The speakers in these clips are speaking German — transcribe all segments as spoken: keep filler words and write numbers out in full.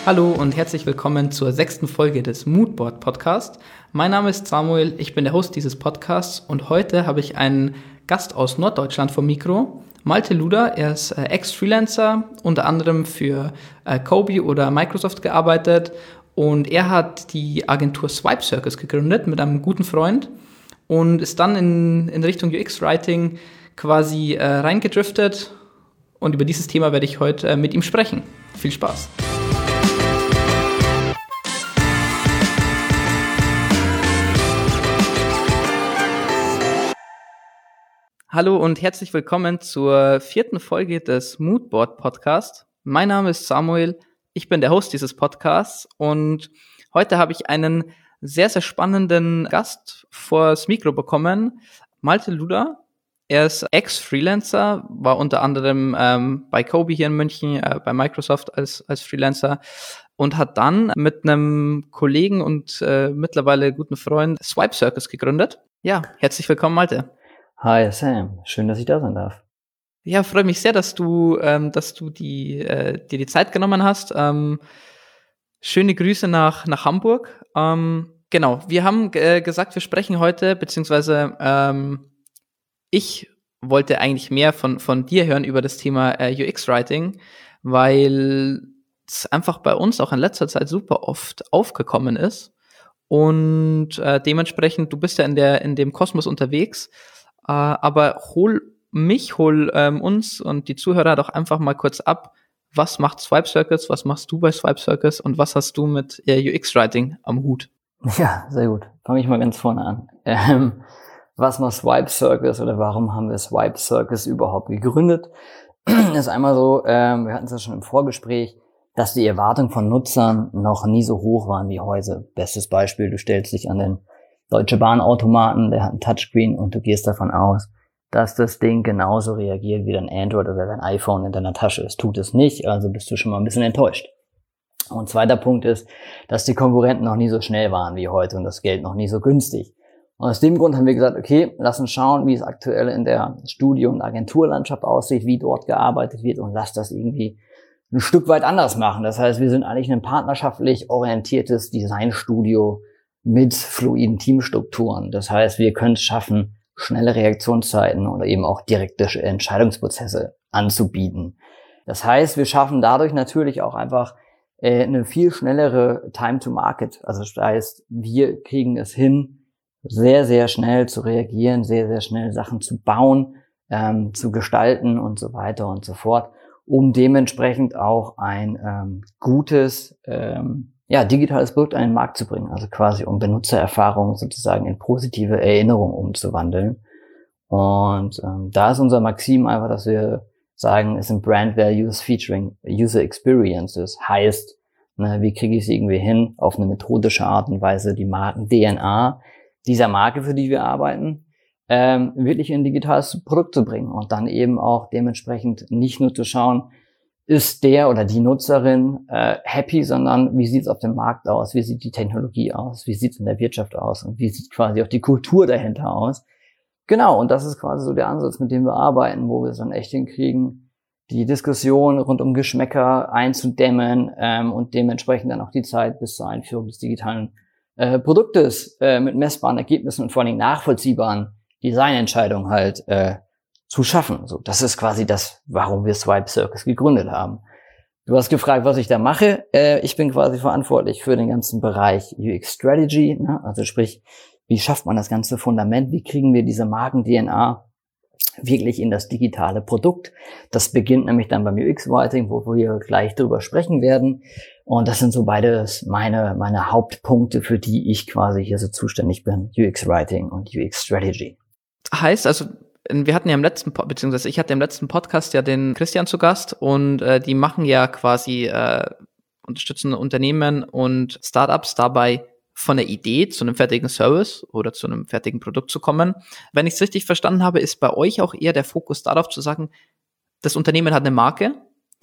Hallo und herzlich willkommen zur sechsten Folge des Moodboard Podcast. Mein Name ist Samuel, ich bin der Host dieses Podcasts und heute habe ich einen Gast aus Norddeutschland vom Mikro, Malte Luder. Er ist äh, Ex-Freelancer, unter anderem für äh, Kobe oder Microsoft gearbeitet und er hat die Agentur Swipe Circus gegründet mit einem guten Freund und ist dann in, in Richtung U X-Writing quasi äh, reingedriftet und über dieses Thema werde ich heute äh, mit ihm sprechen. Viel Spaß! Hallo und herzlich willkommen zur vierten Folge des Moodboard Podcast. Mein Name ist Samuel, ich bin der Host dieses Podcasts und heute habe ich einen sehr, sehr spannenden Gast vors Mikro bekommen, Malte Luder. Er ist Ex-Freelancer, war unter anderem ähm, bei Kobe hier in München, äh, bei Microsoft als, als Freelancer und hat dann mit einem Kollegen und äh, mittlerweile guten Freund Swipe Circus gegründet. Ja, herzlich willkommen, Malte. Hi Sam, schön, dass ich da sein darf. Ja, freue mich sehr, dass du, ähm, dass du die, äh, dir die Zeit genommen hast. Ähm, schöne Grüße nach, nach Hamburg. Ähm, genau, wir haben äh, gesagt, wir sprechen heute, beziehungsweise ähm, ich wollte eigentlich mehr von, von dir hören über das Thema äh, U X-Writing, weil es einfach bei uns auch in letzter Zeit super oft aufgekommen ist. Und äh, dementsprechend, du bist ja in der in dem Kosmos unterwegs. Uh, aber hol mich, hol ähm, uns und die Zuhörer doch einfach mal kurz ab. Was macht Swipe Circus? Was machst du bei Swipe Circus? Und was hast du mit äh, U X-Writing am Hut? Ja, sehr gut. Fange ich mal ganz vorne an. Ähm, was macht Swipe Circus oder warum haben wir Swipe Circus überhaupt gegründet? Ist einmal so, ähm, wir hatten es ja schon im Vorgespräch, dass die Erwartungen von Nutzern noch nie so hoch waren wie heute. Bestes Beispiel, du stellst dich an den Deutsche Bahn-Automaten, der hat einen Touchscreen und du gehst davon aus, dass das Ding genauso reagiert wie dein Android oder dein iPhone in deiner Tasche. Es tut es nicht, also bist du schon mal ein bisschen enttäuscht. Und zweiter Punkt ist, dass die Konkurrenten noch nie so schnell waren wie heute und das Geld noch nie so günstig. Und aus dem Grund haben wir gesagt, okay, lass uns schauen, wie es aktuell in der Studio- und Agenturlandschaft aussieht, wie dort gearbeitet wird und lass das irgendwie ein Stück weit anders machen. Das heißt, wir sind eigentlich ein partnerschaftlich orientiertes Designstudio mit fluiden Teamstrukturen. Das heißt, wir können es schaffen, schnelle Reaktionszeiten oder eben auch direkte Entscheidungsprozesse anzubieten. Das heißt, wir schaffen dadurch natürlich auch einfach äh, eine viel schnellere Time to Market. Also das heißt, wir kriegen es hin, sehr, sehr schnell zu reagieren, sehr, sehr schnell Sachen zu bauen, ähm, zu gestalten und so weiter und so fort, um dementsprechend auch ein ähm, gutes ähm, ja, digitales Produkt an den Markt zu bringen, also quasi um Benutzererfahrungen sozusagen in positive Erinnerungen umzuwandeln. Und ähm, da ist unser Maxim einfach, dass wir sagen, es sind Brand Values featuring User Experiences. Heißt, ne, wie kriege ich es irgendwie hin, auf eine methodische Art und Weise die Marken-D N A dieser Marke, für die wir arbeiten, ähm, wirklich in ein digitales Produkt zu bringen und dann eben auch dementsprechend nicht nur zu schauen, ist der oder die Nutzerin äh, happy, sondern wie sieht es auf dem Markt aus, wie sieht die Technologie aus, wie sieht es in der Wirtschaft aus und wie sieht quasi auch die Kultur dahinter aus. Genau, und das ist quasi so der Ansatz, mit dem wir arbeiten, wo wir es dann echt hinkriegen, die Diskussion rund um Geschmäcker einzudämmen ähm, und dementsprechend dann auch die Zeit bis zur Einführung des digitalen äh, Produktes äh, mit messbaren Ergebnissen und vor allem nachvollziehbaren Designentscheidungen halt äh, zu schaffen. So, das ist quasi das, warum wir Swipe Circus gegründet haben. Du hast gefragt, was ich da mache. Äh, ich bin quasi verantwortlich für den ganzen Bereich U X Strategy, ne? Also sprich, wie schafft man das ganze Fundament? Wie kriegen wir diese Marken-D N A wirklich in das digitale Produkt? Das beginnt nämlich dann beim U X-Writing, wo wir gleich drüber sprechen werden. Und das sind so beides meine, meine Hauptpunkte, für die ich quasi hier so zuständig bin. U X-Writing und U X Strategy. Heißt also, wir hatten ja im letzten, beziehungsweise ich hatte im letzten Podcast ja den Christian zu Gast und äh, die machen ja quasi, äh, unterstützen Unternehmen und Startups dabei, von der Idee zu einem fertigen Service oder zu einem fertigen Produkt zu kommen. Wenn ich es richtig verstanden habe, ist bei euch auch eher der Fokus darauf zu sagen, das Unternehmen hat eine Marke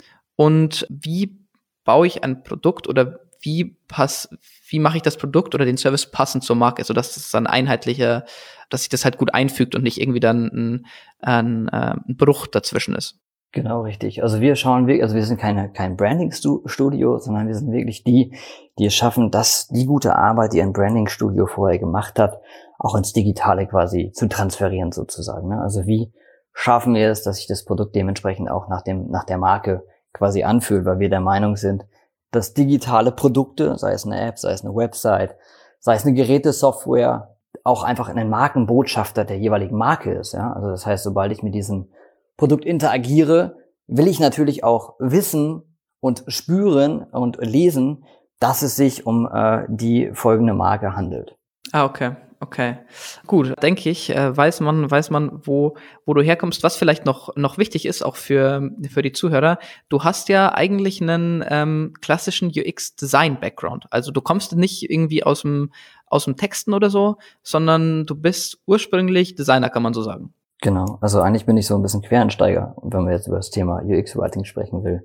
und wie baue ich ein Produkt oder wie pass, wie mache ich das Produkt oder den Service passend zur Marke, sodass es dann einheitlicher, dass sich das halt gut einfügt und nicht irgendwie dann ein, ein, ein Bruch dazwischen ist. Genau, richtig. Also wir schauen wirklich, also wir sind keine, kein Branding-Studio, sondern wir sind wirklich die, die es schaffen, dass die gute Arbeit, die ein Branding-Studio vorher gemacht hat, auch ins Digitale quasi zu transferieren sozusagen. Ne? Also wie schaffen wir es, dass sich das Produkt dementsprechend auch nach dem, nach der Marke quasi anfühlt, weil wir der Meinung sind, dass digitale Produkte, sei es eine App, sei es eine Website, sei es eine Gerätesoftware, auch einfach ein Markenbotschafter der jeweiligen Marke ist. Ja? Also das heißt, sobald ich mit diesem Produkt interagiere, will ich natürlich auch wissen und spüren und lesen, dass es sich um äh, die folgende Marke handelt. Ah, okay. Okay, gut, denke ich, äh, weiß man, weiß man, wo, wo du herkommst. Was vielleicht noch, noch wichtig ist, auch für, für die Zuhörer. Du hast ja eigentlich einen ähm, klassischen U X-Design-Background. Also du kommst nicht irgendwie aus dem, aus dem Texten oder so, sondern du bist ursprünglich Designer, kann man so sagen. Genau, also eigentlich bin ich so ein bisschen Quereinsteiger, wenn man jetzt über das Thema U X-Writing sprechen will.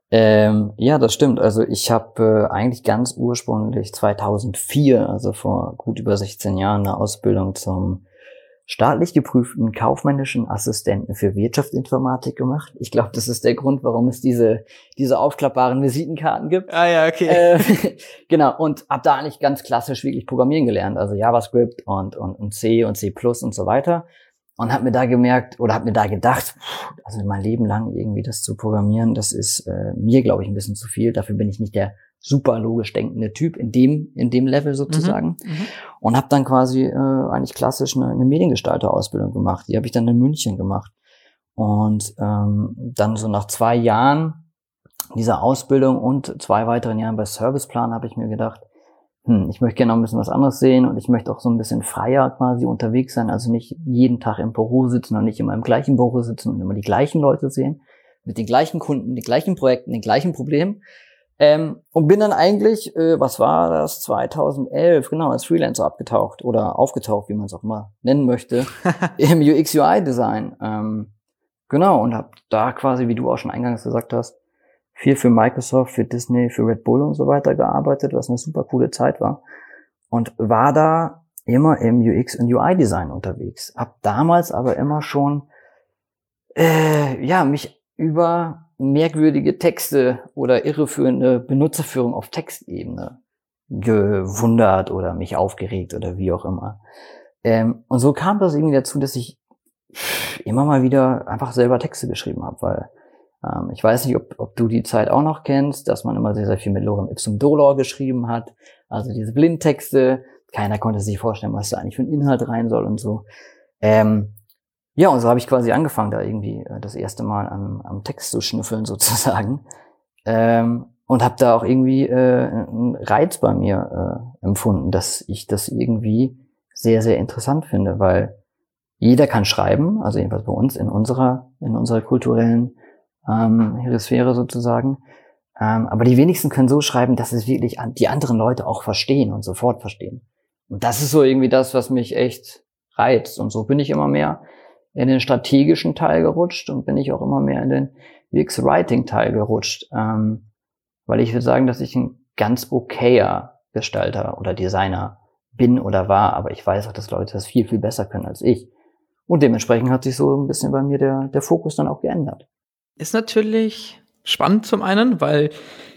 Ähm, ja, das stimmt. Also ich habe äh, eigentlich ganz ursprünglich zweitausendvier, also vor gut über sechzehn Jahren, eine Ausbildung zum staatlich geprüften kaufmännischen Assistenten für Wirtschaftsinformatik gemacht. Ich glaube, das ist der Grund, warum es diese diese aufklappbaren Visitenkarten gibt. Ah ja, okay. Äh, genau, und habe da eigentlich ganz klassisch wirklich Programmieren gelernt, also JavaScript und und, und C und C plus und so weiter. Und habe mir da gemerkt, oder habe mir da gedacht, also mein Leben lang irgendwie das zu programmieren, das ist äh, mir, glaube ich, ein bisschen zu viel. Dafür bin ich nicht der super logisch denkende Typ in dem in dem Level sozusagen. Mhm, und habe dann quasi äh, eigentlich klassisch eine, eine Mediengestalter-Ausbildung gemacht. Die habe ich dann in München gemacht. Und ähm, dann so nach zwei Jahren dieser Ausbildung und zwei weiteren Jahren bei Serviceplan habe ich mir gedacht, hm, ich möchte gerne noch ein bisschen was anderes sehen und ich möchte auch so ein bisschen freier quasi unterwegs sein, also nicht jeden Tag im Büro sitzen und nicht immer im gleichen Büro sitzen und immer die gleichen Leute sehen, mit den gleichen Kunden, den gleichen Projekten, den gleichen Problemen. Ähm, und bin dann eigentlich, äh, was war das, zweitausendelf, genau, als Freelancer abgetaucht oder aufgetaucht, wie man es auch immer nennen möchte, im U X-U I-Design. Ähm, genau, und habe da quasi, wie du auch schon eingangs gesagt hast, viel für Microsoft, für Disney, für Red Bull und so weiter gearbeitet, was eine super coole Zeit war. Und war da immer im U X- und U I-Design unterwegs. Hab damals aber immer schon, äh, ja, mich über merkwürdige Texte oder irreführende Benutzerführung auf Textebene gewundert oder mich aufgeregt oder wie auch immer. Ähm, und so kam das irgendwie dazu, dass ich immer mal wieder einfach selber Texte geschrieben habe, weil ähm, ich weiß nicht, ob, ob du die Zeit auch noch kennst, dass man immer sehr, sehr viel mit Lorem Ipsum Dolor geschrieben hat, also diese Blindtexte. Keiner konnte sich vorstellen, was da eigentlich für ein Inhalt rein soll und so. Ähm, ja, und so habe ich quasi angefangen, da irgendwie äh, das erste Mal am, am Text zu schnüffeln sozusagen. Ähm, und habe da auch irgendwie äh, einen Reiz bei mir äh, empfunden, dass ich das irgendwie sehr, sehr interessant finde, weil jeder kann schreiben, also jedenfalls bei uns in unserer in unserer kulturellen ähm, Hemisphäre sozusagen. Ähm, aber die wenigsten können so schreiben, dass es wirklich an, die anderen Leute auch verstehen und sofort verstehen. Und das ist so irgendwie das, was mich echt reizt. Und so bin ich immer mehr in den strategischen Teil gerutscht und bin ich auch immer mehr in den U X-Writing-Teil gerutscht. Ähm, weil ich würde sagen, dass ich ein ganz okayer Gestalter oder Designer bin oder war, aber ich weiß auch, dass Leute das viel, viel besser können als ich. Und dementsprechend hat sich so ein bisschen bei mir der, der Fokus dann auch geändert. Ist natürlich spannend zum einen, weil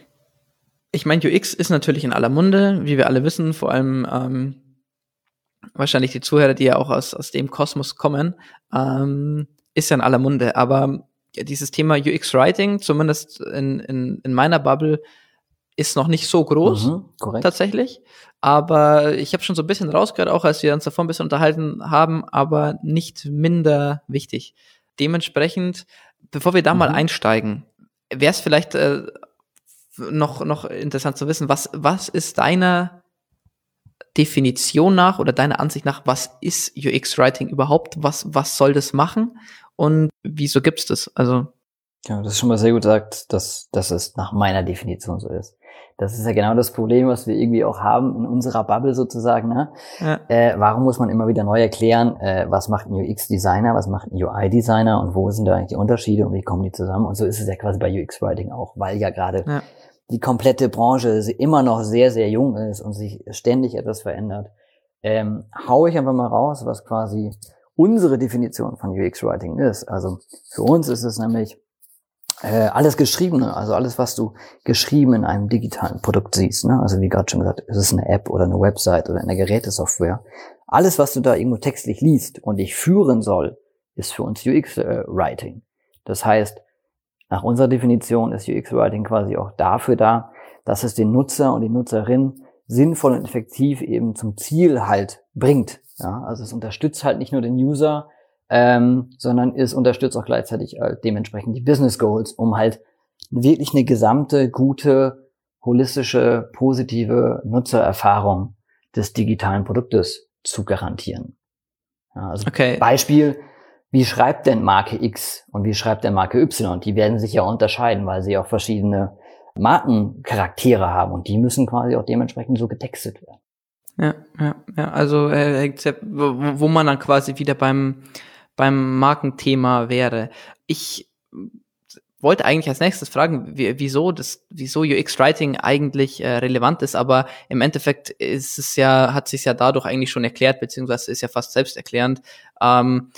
ich meine, U X ist natürlich in aller Munde, wie wir alle wissen, vor allem ähm, wahrscheinlich die Zuhörer, die ja auch aus, aus dem Kosmos kommen, ähm, ist ja in aller Munde. Aber ja, dieses Thema U X-Writing, zumindest in, in, in meiner Bubble, ist noch nicht so groß, Mhm, korrekt. Tatsächlich. Aber ich habe schon so ein bisschen rausgehört, auch als wir uns davon ein bisschen unterhalten haben, aber nicht minder wichtig. Dementsprechend, bevor wir da mhm. mal einsteigen, wäre es vielleicht äh, noch, noch interessant zu wissen, was, was ist deiner Definition nach oder deiner Ansicht nach, was ist U X-Writing überhaupt? Was, was soll das machen? Und wieso gibt's das? Also ja, das ist schon mal sehr gut gesagt, dass, dass es nach meiner Definition so ist. Das ist ja genau das Problem, was wir irgendwie auch haben in unserer Bubble sozusagen. Ne? Ja. Äh, warum muss man immer wieder neu erklären, äh, was macht ein U X-Designer, was macht ein U I-Designer und wo sind da eigentlich die Unterschiede und wie kommen die zusammen? Und so ist es ja quasi bei U X-Writing auch, weil ja gerade ja. die komplette Branche immer noch sehr, sehr jung ist und sich ständig etwas verändert. Ähm, hau ich einfach mal raus, was quasi unsere Definition von U X-Writing ist. Also für uns ist es nämlich Äh, alles Geschriebene, also alles, was du geschrieben in einem digitalen Produkt siehst, ne? Also wie gerade schon gesagt, ist es eine App oder eine Website oder eine Gerätesoftware. Alles, was du da irgendwo textlich liest und dich führen soll, ist für uns U X-Writing. Das heißt, nach unserer Definition ist U X-Writing quasi auch dafür da, dass es den Nutzer und die Nutzerin sinnvoll und effektiv eben zum Ziel halt bringt. Ja? Also es unterstützt halt nicht nur den User, ähm, sondern es unterstützt auch gleichzeitig äh, dementsprechend die Business Goals, um halt wirklich eine gesamte, gute, holistische, positive Nutzererfahrung des digitalen Produktes zu garantieren. Ja, also okay. Beispiel, wie schreibt denn Marke X und wie schreibt denn Marke Y? Die werden sich ja unterscheiden, weil sie auch verschiedene Markencharaktere haben und die müssen quasi auch dementsprechend so getextet werden. Ja, ja, ja. Also äh, wo, wo man dann quasi wieder beim beim Markenthema wäre. Ich wollte eigentlich als nächstes fragen, wie, wieso das, wieso U X-Writing eigentlich äh, relevant ist, aber im Endeffekt ist es ja, hat sich ja dadurch eigentlich schon erklärt, beziehungsweise ist ja fast selbsterklärend. Ähm,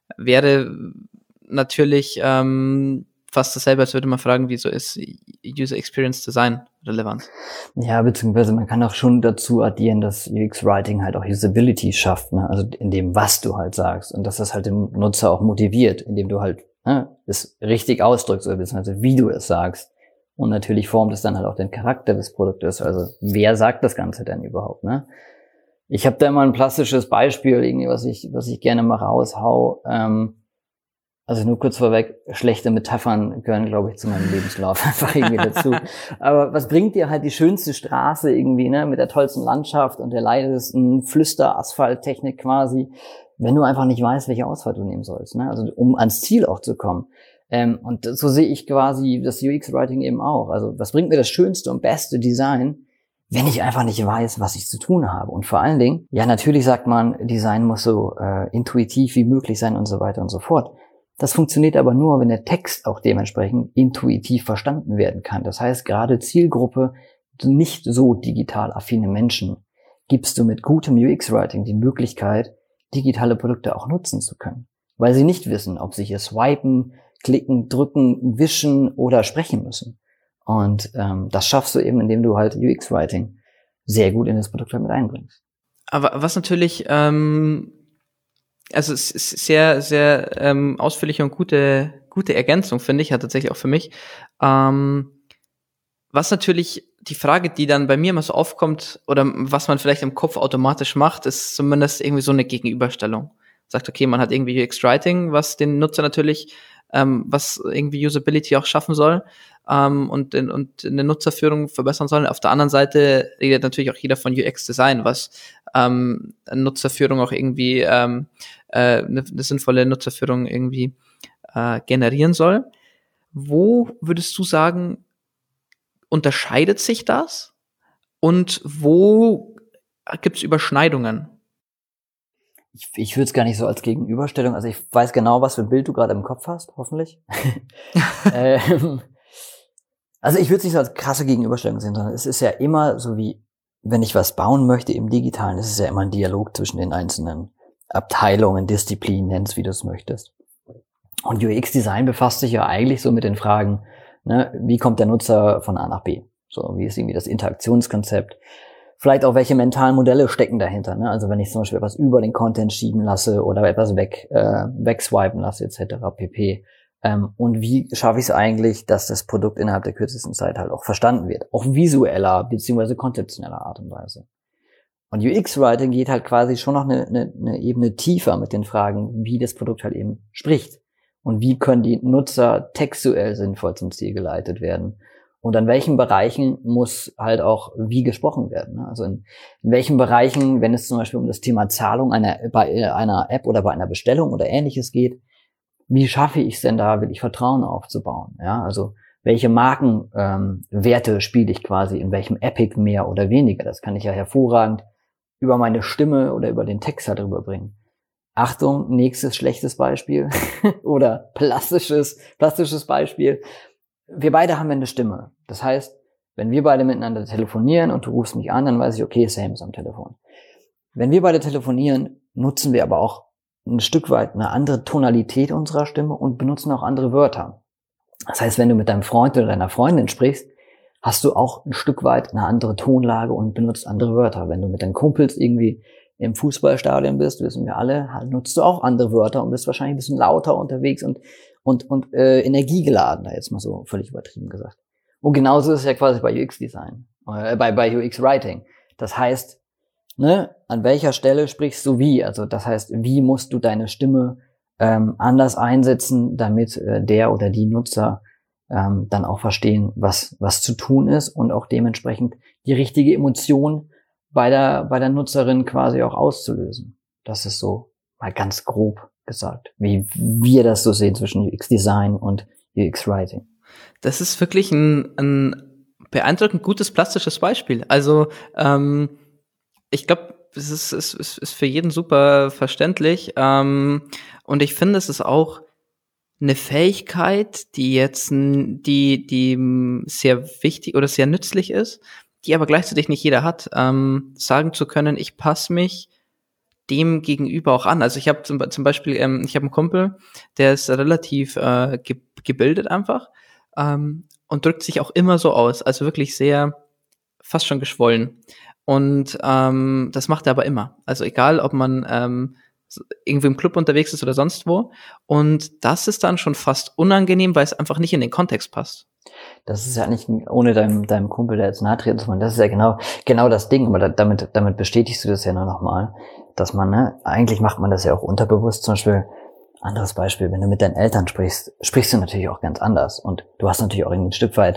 wäre natürlich ähm, fast dasselbe, als würde man fragen, wieso ist User Experience Design relevant? Ja, beziehungsweise man kann auch schon dazu addieren, dass U X-Writing halt auch Usability schafft, ne? Also in dem, was du halt sagst und dass das halt den Nutzer auch motiviert, indem du halt ne, es richtig ausdrückst oder beziehungsweise wie du es sagst. Und natürlich formt es dann halt auch den Charakter des Produktes. Also wer sagt das Ganze denn überhaupt, ne? Ich habe da immer ein plastisches Beispiel, irgendwie, was ich, was ich gerne mal raushau. Ähm, also nur kurz vorweg, schlechte Metaphern gehören, glaube ich, zu meinem Lebenslauf einfach irgendwie dazu. Aber was bringt dir halt die schönste Straße irgendwie, ne, mit der tollsten Landschaft und der leisesten Flüster-Asphalt-Technik quasi, wenn du einfach nicht weißt, welche Ausfahrt du nehmen sollst, ne? Also um ans Ziel auch zu kommen. Ähm, und so sehe ich quasi das U X-Writing eben auch. Also was bringt mir das schönste und beste Design, wenn ich einfach nicht weiß, was ich zu tun habe? Und vor allen Dingen, ja, natürlich sagt man, Design muss so äh, intuitiv wie möglich sein und so weiter und so fort. Das funktioniert aber nur, wenn der Text auch dementsprechend intuitiv verstanden werden kann. Das heißt, gerade Zielgruppe, nicht so digital affine Menschen, gibst du mit gutem U X-Writing die Möglichkeit, digitale Produkte auch nutzen zu können. Weil sie nicht wissen, ob sie hier swipen, klicken, drücken, wischen oder sprechen müssen. Und ähm, das schaffst du eben, indem du halt U X-Writing sehr gut in das Produkt mit einbringst. Aber was natürlich, ähm, also es ist sehr, sehr ähm, ausführliche und gute, gute Ergänzung, finde ich, ja tatsächlich auch für mich. Ähm, was natürlich die Frage, die dann bei mir immer so aufkommt, oder was man vielleicht im Kopf automatisch macht, ist zumindest irgendwie so eine Gegenüberstellung. Sagt, okay, man hat irgendwie U X-Writing, was den Nutzer natürlich, ähm, was irgendwie Usability auch schaffen soll, ähm, und, in, und in der Nutzerführung verbessern soll. Auf der anderen Seite redet natürlich auch jeder von U X-Design, was ähm, Nutzerführung auch irgendwie, ähm, äh, eine, eine sinnvolle Nutzerführung irgendwie äh, generieren soll. Wo würdest du sagen, unterscheidet sich das? Und wo gibt es Überschneidungen? Ich, ich würde es gar nicht so als Gegenüberstellung, also ich weiß genau, was für ein Bild du gerade im Kopf hast, hoffentlich. ähm, also ich würde es nicht so als krasse Gegenüberstellung sehen, sondern es ist ja immer so wie, wenn ich was bauen möchte im Digitalen, ist es ja immer ein Dialog zwischen den einzelnen Abteilungen, Disziplinen, nenn's wie du es möchtest. Und U X-Design befasst sich ja eigentlich so mit den Fragen, ne, wie kommt der Nutzer von A nach B? So, wie ist irgendwie das Interaktionskonzept? Vielleicht auch, welche mentalen Modelle stecken dahinter, ne? Also wenn ich zum Beispiel etwas über den Content schieben lasse oder etwas weg, äh, wegswipen lasse, et cetera pp. Ähm, und wie schaffe ich es eigentlich, dass das Produkt innerhalb der kürzesten Zeit halt auch verstanden wird? Auch visueller beziehungsweise konzeptioneller Art und Weise. Und U X-Writing geht halt quasi schon noch eine, eine, eine Ebene tiefer mit den Fragen, wie das Produkt halt eben spricht. Und wie können die Nutzer textuell sinnvoll zum Ziel geleitet werden? Und an welchen Bereichen muss halt auch wie gesprochen werden? Also in, in welchen Bereichen, wenn es zum Beispiel um das Thema Zahlung einer, bei einer App oder bei einer Bestellung oder Ähnliches geht, wie schaffe ich es denn da, wirklich Vertrauen aufzubauen? Ja, also welche Markenwerte ähm, spiele ich quasi in welchem Epic mehr oder weniger? Das kann ich ja hervorragend über meine Stimme oder über den Text halt rüberbringen. Achtung, nächstes schlechtes Beispiel oder plastisches, plastisches Beispiel. Wir beide haben eine Stimme. Das heißt, wenn wir beide miteinander telefonieren und du rufst mich an, dann weiß ich, okay, Sam ist am Telefon. Wenn wir beide telefonieren, nutzen wir aber auch ein Stück weit eine andere Tonalität unserer Stimme und benutzen auch andere Wörter. Das heißt, wenn du mit deinem Freund oder deiner Freundin sprichst, hast du auch ein Stück weit eine andere Tonlage und benutzt andere Wörter. Wenn du mit deinen Kumpels irgendwie im Fußballstadion bist, wissen wir alle, nutzt du auch andere Wörter und bist wahrscheinlich ein bisschen lauter unterwegs und und und äh, energiegeladener, jetzt mal so völlig übertrieben gesagt. Und genauso ist es ja quasi bei U X-Design, äh, bei bei U X-Writing. Das heißt, ne, an welcher Stelle sprichst du wie? Also das heißt, wie musst du deine Stimme ähm, anders einsetzen, damit äh, der oder die Nutzer ähm, dann auch verstehen, was was zu tun ist und auch dementsprechend die richtige Emotion bei der bei der Nutzerin quasi auch auszulösen. Das ist so mal ganz grob gesagt, wie wir das so sehen zwischen U X-Design und U X-Writing. Das ist wirklich ein, ein beeindruckend gutes plastisches Beispiel. Also ähm, ich glaube, es ist, es ist, ist für jeden super verständlich. Ähm, und ich finde, es ist auch eine Fähigkeit, die jetzt die die sehr wichtig oder sehr nützlich ist, die aber gleichzeitig nicht jeder hat, ähm, sagen zu können, ich passe mich dem gegenüber auch an. Also ich habe zum, zum Beispiel, ähm, ich habe einen Kumpel, der ist relativ äh, ge- gebildet einfach ähm, und drückt sich auch immer so aus, also wirklich sehr, fast schon geschwollen. Und ähm, das macht er aber immer. Also egal, ob man ähm, irgendwie im Club unterwegs ist oder sonst wo. Und das ist dann schon fast unangenehm, weil es einfach nicht in den Kontext passt. Das ist ja nicht, ohne deinem, deinem Kumpel da jetzt nahe treten zu wollen, das ist ja genau, genau das Ding, aber da, damit, damit bestätigst du das ja nur nochmal, dass man, ne, eigentlich macht man das ja auch unterbewusst, zum Beispiel, anderes Beispiel, wenn du mit deinen Eltern sprichst, sprichst du natürlich auch ganz anders und du hast natürlich auch irgendwie ein Stück weit,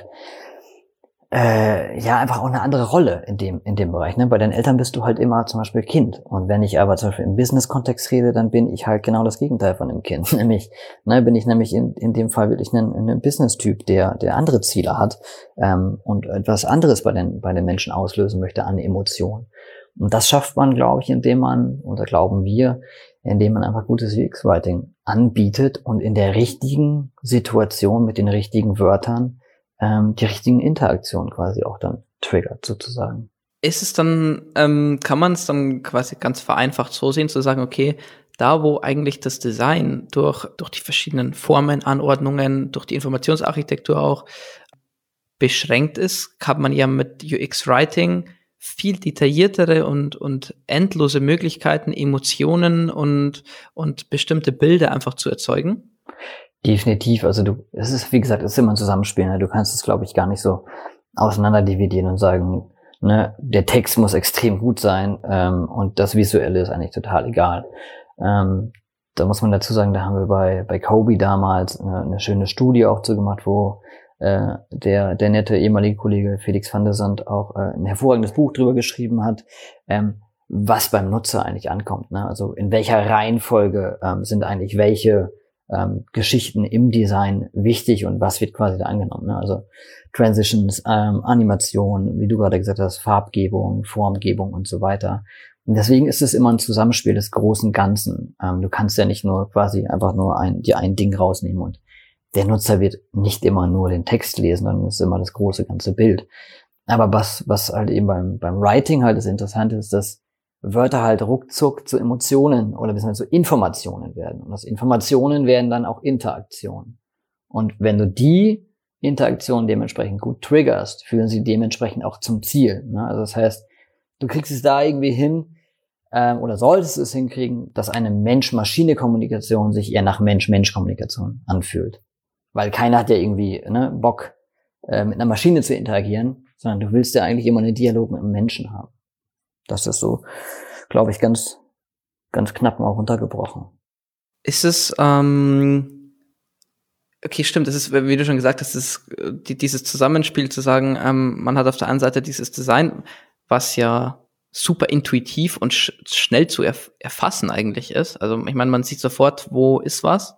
äh, ja, einfach auch eine andere Rolle in dem, in dem Bereich, ne, bei deinen Eltern bist du halt immer zum Beispiel Kind und wenn ich aber zum Beispiel im Business-Kontext rede, dann bin ich halt genau das Gegenteil von einem Kind, nämlich, ne, bin ich nämlich in, in dem Fall wirklich ein, ein Business-Typ, der, der andere Ziele hat, ähm, und etwas anderes bei den, bei den Menschen auslösen möchte an Emotionen. Und das schafft man, glaube ich, indem man, oder glauben wir, indem man einfach gutes U X-Writing anbietet und in der richtigen Situation mit den richtigen Wörtern ähm, die richtigen Interaktionen quasi auch dann triggert, sozusagen. Ist es dann, ähm, kann man es dann quasi ganz vereinfacht so sehen, zu sagen, okay, da wo eigentlich das Design durch, durch die verschiedenen Formen, Anordnungen, durch die Informationsarchitektur auch beschränkt ist, kann man ja mit U X-Writing viel detailliertere und, und endlose Möglichkeiten, Emotionen und, und bestimmte Bilder einfach zu erzeugen? Definitiv. Also du, es ist, wie gesagt, es ist immer ein Zusammenspiel. Ne? Du kannst es, glaube ich, gar nicht so auseinander dividieren und sagen, ne, der Text muss extrem gut sein ähm, und das Visuelle ist eigentlich total egal. Ähm, da muss man dazu sagen, da haben wir bei, bei Kobe damals eine, eine schöne Studie auch zu gemacht, wo äh, der, der nette ehemalige Kollege Felix van der Sand auch äh, ein hervorragendes Buch drüber geschrieben hat, ähm, was beim Nutzer eigentlich ankommt. Ne? Also in welcher Reihenfolge ähm, sind eigentlich welche ähm, Geschichten im Design wichtig und was wird quasi da angenommen. Ne? Also Transitions, ähm, Animation, wie du gerade gesagt hast, Farbgebung, Formgebung und so weiter. Und deswegen ist es immer ein Zusammenspiel des großen Ganzen. Ähm, du kannst ja nicht nur quasi einfach nur ein, dir ein Ding rausnehmen und der Nutzer wird nicht immer nur den Text lesen, sondern es ist immer das große ganze Bild. Aber was, was halt eben beim, beim Writing halt das Interessante ist, dass Wörter halt ruckzuck zu Emotionen oder beziehungsweise zu Informationen werden. Und aus Informationen werden dann auch Interaktionen. Und wenn du die Interaktionen dementsprechend gut triggerst, führen sie dementsprechend auch zum Ziel. Ne? Also das heißt, du kriegst es da irgendwie hin, ähm, oder solltest es hinkriegen, dass eine Mensch-Maschine-Kommunikation sich eher nach Mensch-Mensch-Kommunikation anfühlt. Weil keiner hat ja irgendwie ne, Bock, äh, mit einer Maschine zu interagieren, sondern du willst ja eigentlich immer einen Dialog mit einem Menschen haben. Das ist so, glaube ich, ganz, ganz knapp mal runtergebrochen. Ist es, ähm, okay, stimmt, das ist, wie du schon gesagt hast, das ist, die, dieses Zusammenspiel zu sagen, ähm, man hat auf der einen Seite dieses Design, was ja super intuitiv und sch- schnell zu erf- erfassen eigentlich ist. Also ich meine, man sieht sofort, wo ist was.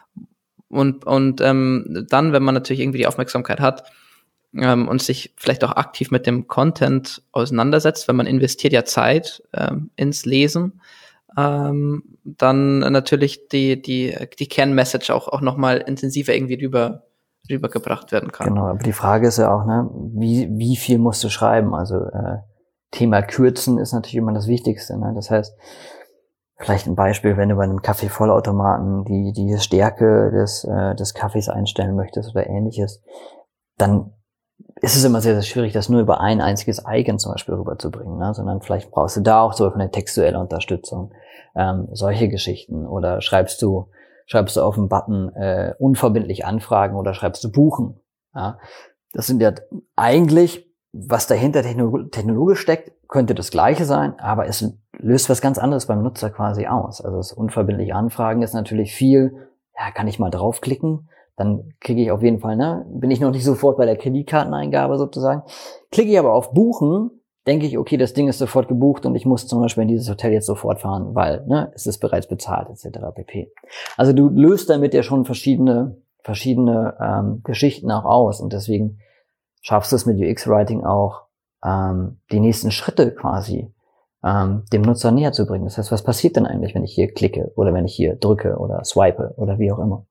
Und, und ähm, dann, wenn man natürlich irgendwie die Aufmerksamkeit hat ähm, und sich vielleicht auch aktiv mit dem Content auseinandersetzt, wenn man investiert ja Zeit ähm, ins Lesen, ähm, dann natürlich die die die Kernmessage auch auch nochmal intensiver irgendwie rüber rübergebracht werden kann. Genau, aber die Frage ist ja auch, ne, wie wie viel musst du schreiben? Also äh, Thema Kürzen ist natürlich immer das Wichtigste. Ne? Das heißt, vielleicht ein Beispiel, wenn du bei einem Kaffeevollautomaten die, die Stärke des, äh, des Kaffees einstellen möchtest oder ähnliches, dann ist es immer sehr, sehr schwierig, das nur über ein einziges Icon zum Beispiel rüberzubringen, ne? Sondern vielleicht brauchst du da auch so eine textuelle Unterstützung, ähm, solche Geschichten. Oder schreibst du, schreibst du auf den Button äh, unverbindlich anfragen oder schreibst du buchen. Ja? Das sind ja eigentlich, was dahinter technolog- technologisch steckt, könnte das Gleiche sein, aber es löst was ganz anderes beim Nutzer quasi aus. Also das unverbindlich Anfragen ist natürlich viel, ja, kann ich mal draufklicken, dann kriege ich auf jeden Fall, ne, bin ich noch nicht sofort bei der Kreditkarteneingabe sozusagen. Klicke ich aber auf Buchen, denke ich, okay, das Ding ist sofort gebucht und ich muss zum Beispiel in dieses Hotel jetzt sofort fahren, weil, ne, es ist bereits bezahlt, et cetera pp. Also du löst damit ja schon verschiedene, verschiedene ähm, Geschichten auch aus und deswegen schaffst du es mit U X-Writing auch, ähm, die nächsten Schritte quasi ähm, dem Nutzer näher zu bringen. Das heißt, was passiert denn eigentlich, wenn ich hier klicke oder wenn ich hier drücke oder swipe oder wie auch immer?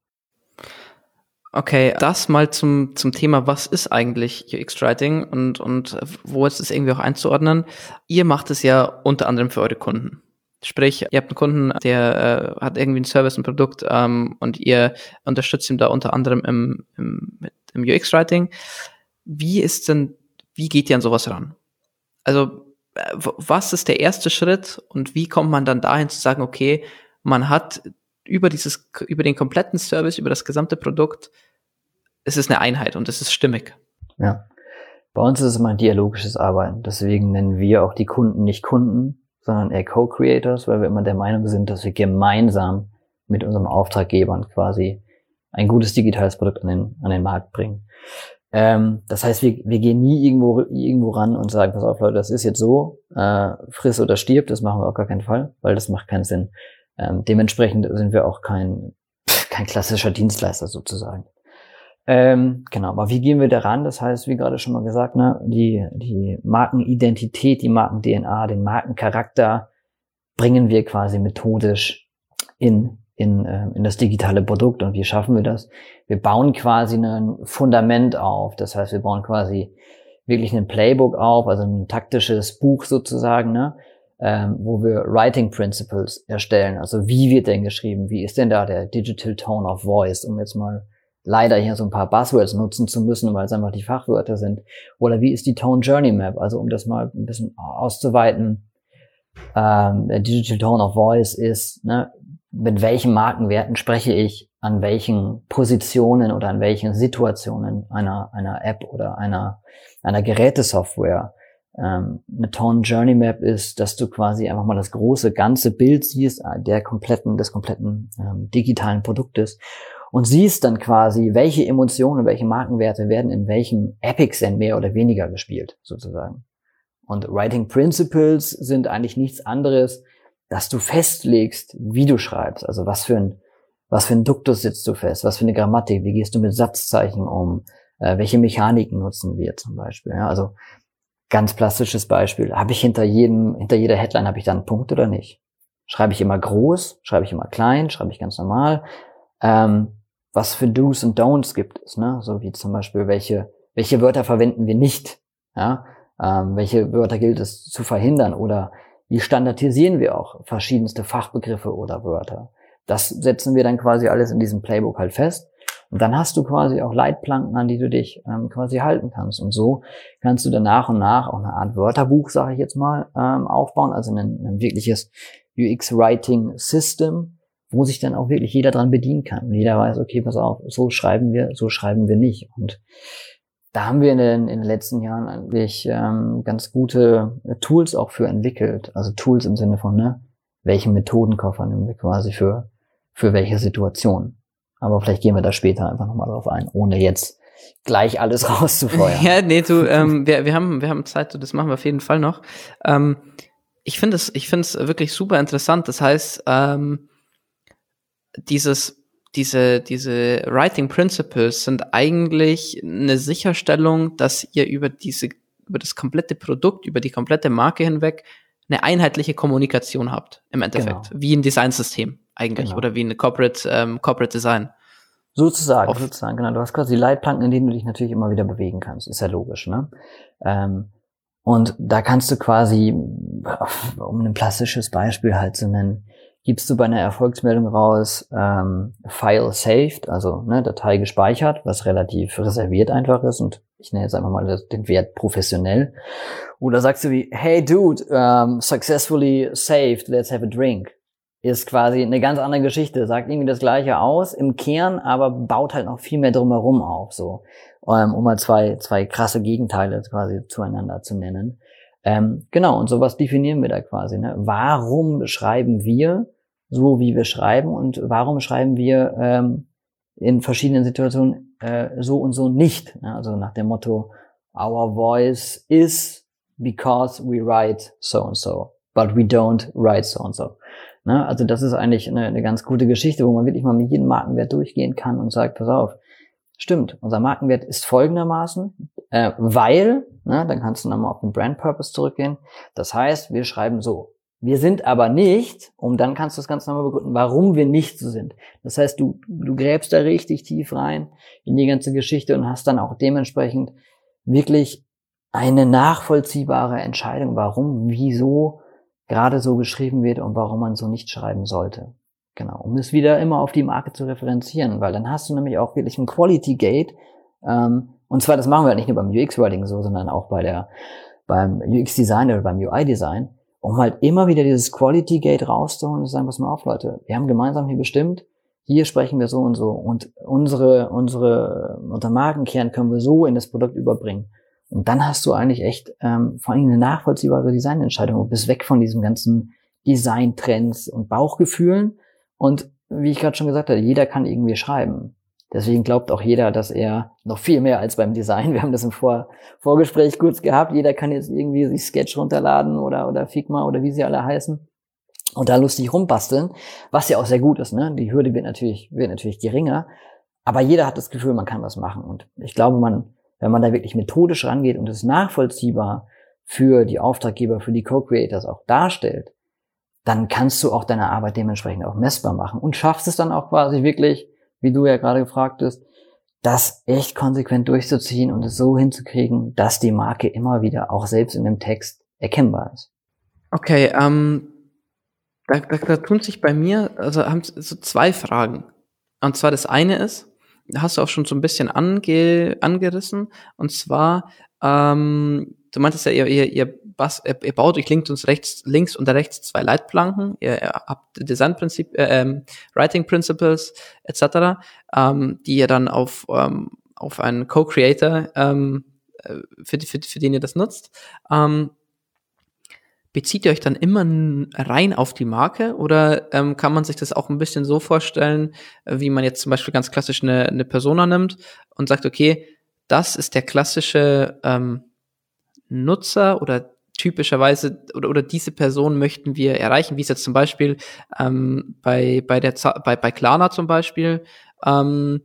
Okay, das mal zum zum Thema, was ist eigentlich U X-Writing und und wo ist es irgendwie auch einzuordnen? Ihr macht es ja unter anderem für eure Kunden. Sprich, ihr habt einen Kunden, der äh, hat irgendwie ein Service, ein Produkt ähm, und ihr unterstützt ihn da unter anderem im, im, mit, im U X-Writing. Wie ist denn, wie geht ihr an sowas ran? Also, äh, was ist der erste Schritt und wie kommt man dann dahin zu sagen, okay, man hat über dieses, über den kompletten Service, über das gesamte Produkt, es ist eine Einheit und es ist stimmig. Ja. Bei uns ist es immer ein dialogisches Arbeiten. Deswegen nennen wir auch die Kunden nicht Kunden, sondern eher Co-Creators, weil wir immer der Meinung sind, dass wir gemeinsam mit unserem Auftraggebern quasi ein gutes digitales Produkt an den, an den Markt bringen. Ähm, das heißt, wir, wir gehen nie irgendwo, irgendwo ran und sagen, pass auf Leute, das ist jetzt so, äh, friss oder stirb, das machen wir auf gar keinen Fall, weil das macht keinen Sinn. Ähm, dementsprechend sind wir auch kein, kein klassischer Dienstleister sozusagen. Ähm, genau, aber wie gehen wir daran? Das heißt, wie gerade schon mal gesagt, ne, die, die Markenidentität, die Marken-D N A, den Markencharakter bringen wir quasi methodisch in, in, äh, in das digitale Produkt. Und wie schaffen wir das? Wir bauen quasi ein Fundament auf. Das heißt, wir bauen quasi wirklich ein Playbook auf, also ein taktisches Buch sozusagen, ne? Ähm, wo wir Writing Principles erstellen. Also wie wird denn geschrieben? Wie ist denn da der Digital Tone of Voice? Um jetzt mal leider hier so ein paar Buzzwords nutzen zu müssen, weil es einfach die Fachwörter sind. Oder wie ist die Tone Journey Map? Also um das mal ein bisschen auszuweiten. Ähm, der Digital Tone of Voice ist, ne, mit welchen Markenwerten spreche ich an welchen Positionen oder an welchen Situationen einer, einer App oder einer, einer Gerätesoftware. Ähm, eine Tone Journey Map ist, dass du quasi einfach mal das große, ganze Bild siehst, der kompletten, des kompletten ähm, digitalen Produktes und siehst dann quasi, welche Emotionen, welche Markenwerte werden in welchen Epics denn mehr oder weniger gespielt, sozusagen. Und Writing Principles sind eigentlich nichts anderes, dass du festlegst, wie du schreibst, also was für ein, was für ein Duktus setzt du fest, was für eine Grammatik, wie gehst du mit Satzzeichen um, äh, welche Mechaniken nutzen wir zum Beispiel, ja, also ganz plastisches Beispiel. Habe ich hinter jedem, hinter jeder Headline habe ich da einen Punkt oder nicht? Schreibe ich immer groß? Schreibe ich immer klein? Schreibe ich ganz normal? Ähm, was für Do's und Don'ts gibt es, ne? So wie zum Beispiel, welche, welche Wörter verwenden wir nicht? Ja? Ähm, welche Wörter gilt es zu verhindern? Oder wie standardisieren wir auch verschiedenste Fachbegriffe oder Wörter? Das setzen wir dann quasi alles in diesem Playbook halt fest. Und dann hast du quasi auch Leitplanken, an die du dich ähm, quasi halten kannst. Und so kannst du dann nach und nach auch eine Art Wörterbuch, sage ich jetzt mal, ähm, aufbauen. Also ein, ein wirkliches U X-Writing-System, wo sich dann auch wirklich jeder dran bedienen kann. Und jeder weiß, okay, pass auf, so schreiben wir, so schreiben wir nicht. Und da haben wir in den, in den letzten Jahren eigentlich ähm, ganz gute Tools auch für entwickelt. Also Tools im Sinne von, ne, welchen Methodenkoffer nehmen wir quasi für, für welche Situation. Aber vielleicht gehen wir da später einfach nochmal drauf ein, ohne jetzt gleich alles rauszufeuern. Ja, nee, du, ähm, wir, wir haben, wir haben Zeit, das machen wir auf jeden Fall noch. Ähm, ich finde es, ich finde es wirklich super interessant. Das heißt, ähm, dieses, diese, diese Writing Principles sind eigentlich eine Sicherstellung, dass ihr über diese, über das komplette Produkt, über die komplette Marke hinweg eine einheitliche Kommunikation habt, im Endeffekt. Genau. Wie ein Designsystem eigentlich, genau. Oder wie eine Corporate, ähm, Corporate Design. Sozusagen, Auf. sozusagen, genau. Du hast quasi Leitplanken, in denen du dich natürlich immer wieder bewegen kannst. Ist ja logisch, ne? Ähm, und da kannst du quasi, um ein plastisches Beispiel halt zu nennen, gibst du bei einer Erfolgsmeldung raus, ähm, File saved, also ne, Datei gespeichert, was relativ reserviert einfach ist und ich nenne jetzt einfach mal den Wert professionell. Oder sagst du wie, hey dude, um, successfully saved, let's have a drink. Ist quasi eine ganz andere Geschichte, sagt irgendwie das Gleiche aus im Kern, aber baut halt noch viel mehr drumherum auf, so, um, um mal zwei, zwei krasse Gegenteile quasi zueinander zu nennen. Ähm, genau, und sowas definieren wir da quasi, ne? Warum schreiben wir so, wie wir schreiben und warum schreiben wir ähm, in verschiedenen Situationen äh, so und so nicht, ne? Also nach dem Motto, our voice is because we write so and so, but we don't write so and so. Ne? Also das ist eigentlich eine, eine ganz gute Geschichte, wo man wirklich mal mit jedem Markenwert durchgehen kann und sagt, pass auf, stimmt, unser Markenwert ist folgendermaßen, äh, weil, ne, dann kannst du nochmal auf den Brand Purpose zurückgehen, das heißt, wir schreiben so. Wir sind aber nicht, und dann kannst du das Ganze nochmal begründen, warum wir nicht so sind. Das heißt, du, du gräbst da richtig tief rein in die ganze Geschichte und hast dann auch dementsprechend wirklich eine nachvollziehbare Entscheidung, warum, wieso gerade so geschrieben wird und warum man so nicht schreiben sollte. Genau, um es wieder immer auf die Marke zu referenzieren, weil dann hast du nämlich auch wirklich ein Quality Gate. Ähm, und zwar, das machen wir halt nicht nur beim U X-Writing so, sondern auch bei der beim U X-Design oder beim U I-Design, um halt immer wieder dieses Quality Gate rauszuholen und zu sagen, pass mal auf, Leute, wir haben gemeinsam hier bestimmt, hier sprechen wir so und so und unsere unsere unser Markenkern können wir so in das Produkt überbringen. Und dann hast du eigentlich echt ähm, vor allem eine nachvollziehbare Designentscheidung und bist weg von diesem ganzen Design-Trends und Bauchgefühlen. Und wie ich gerade schon gesagt habe, jeder kann irgendwie schreiben. Deswegen glaubt auch jeder, dass er noch viel mehr als beim Design, wir haben das im Vor- Vorgespräch kurz gehabt, jeder kann jetzt irgendwie sich Sketch runterladen oder oder Figma oder wie sie alle heißen und da lustig rumbasteln, was ja auch sehr gut ist, ne? Die Hürde wird natürlich wird natürlich geringer, aber jeder hat das Gefühl, man kann was machen. Und ich glaube, man, wenn man da wirklich methodisch rangeht und es nachvollziehbar für die Auftraggeber, für die Co-Creators auch darstellt, dann kannst du auch deine Arbeit dementsprechend auch messbar machen und schaffst es dann auch quasi wirklich, wie du ja gerade gefragt hast, das echt konsequent durchzuziehen und es so hinzukriegen, dass die Marke immer wieder auch selbst in dem Text erkennbar ist. Okay, ähm, da, da, da tun sich bei mir, also haben so zwei Fragen. Und zwar das eine ist, hast du auch schon so ein bisschen ange, angerissen, und zwar, ähm, du meintest ja, ihr, ihr, ihr, bas, ihr, ihr baut euch links und rechts, links und rechts zwei Leitplanken, ihr, ihr habt Designprinzip, äh, ähm, Writing Principles et cetera, ähm, die ihr dann auf, ähm, auf einen Co-Creator, ähm, für, für, für den ihr das nutzt. Ähm, bezieht ihr euch dann immer rein auf die Marke oder ähm, kann man sich das auch ein bisschen so vorstellen, wie man jetzt zum Beispiel ganz klassisch eine, eine Persona nimmt und sagt, okay, das ist der klassische ähm, Nutzer oder typischerweise oder, oder diese Person möchten wir erreichen, wie es jetzt zum Beispiel ähm, bei bei der bei bei Klarna zum Beispiel ähm,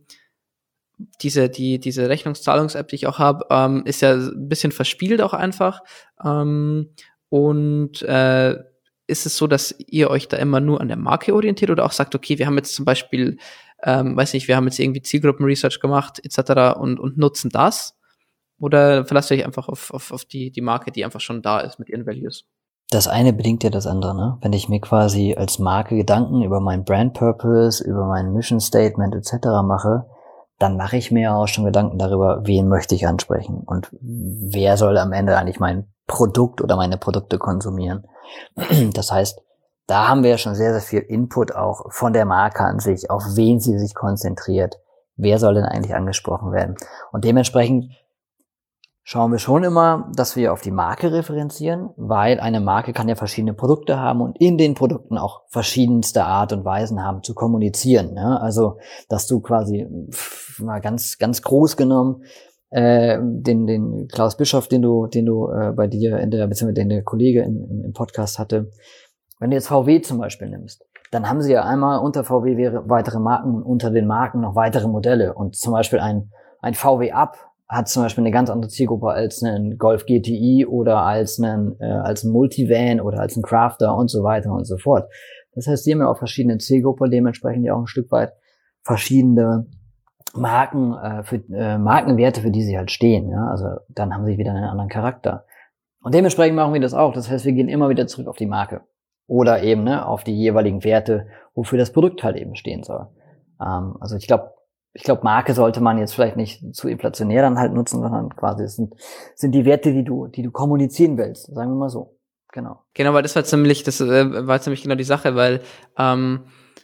diese die diese Rechnungszahlungs-App, die ich auch habe, ähm, ist ja ein bisschen verspielt auch einfach. Ähm, und äh, ist es so, dass ihr euch da immer nur an der Marke orientiert oder auch sagt, okay, wir haben jetzt zum Beispiel, ähm, weiß nicht, wir haben jetzt irgendwie Zielgruppen-Research gemacht et cetera und und nutzen das? Oder verlasst ihr euch einfach auf, auf, auf die, die Marke, die einfach schon da ist mit ihren Values? Das eine bedingt ja das andere, ne? Wenn ich mir quasi als Marke Gedanken über meinen Brand Purpose, über mein Mission Statement et cetera mache, dann mache ich mir auch schon Gedanken darüber, wen möchte ich ansprechen und wer soll am Ende eigentlich mein Produkt oder meine Produkte konsumieren. Das heißt, da haben wir ja schon sehr, sehr viel Input auch von der Marke an sich, auf wen sie sich konzentriert. Wer soll denn eigentlich angesprochen werden? Und dementsprechend schauen wir schon immer, dass wir auf die Marke referenzieren, weil eine Marke kann ja verschiedene Produkte haben und in den Produkten auch verschiedenste Art und Weisen haben zu kommunizieren. Ja? Also, dass du quasi pff, mal ganz ganz groß genommen äh, den den Klaus Bischoff, den du den du äh, bei dir in der beziehungsweise den der Kollege in, im Podcast hatte, wenn du jetzt V W zum Beispiel nimmst, dann haben sie ja einmal unter V W weitere Marken und unter den Marken noch weitere Modelle und zum Beispiel ein ein V W Up hat zum Beispiel eine ganz andere Zielgruppe als einen Golf G T I oder als einen äh, als ein Multivan oder als ein Crafter und so weiter und so fort. Das heißt, die haben ja auch verschiedene Zielgruppen, dementsprechend ja auch ein Stück weit verschiedene Marken äh, für äh, Markenwerte, für die sie halt stehen. Ja, also dann haben sie wieder einen anderen Charakter. Und dementsprechend machen wir das auch. Das heißt, wir gehen immer wieder zurück auf die Marke. oder eben ne, auf die jeweiligen Werte, wofür das Produkt halt eben stehen soll. Ähm, also ich glaube, ich glaube, Marke sollte man jetzt vielleicht nicht zu inflationär dann halt nutzen, sondern quasi es sind sind die Werte, die du die du kommunizieren willst, sagen wir mal so. Genau. Genau, weil das war ziemlich, das äh, war ziemlich genau die Sache, weil ähm,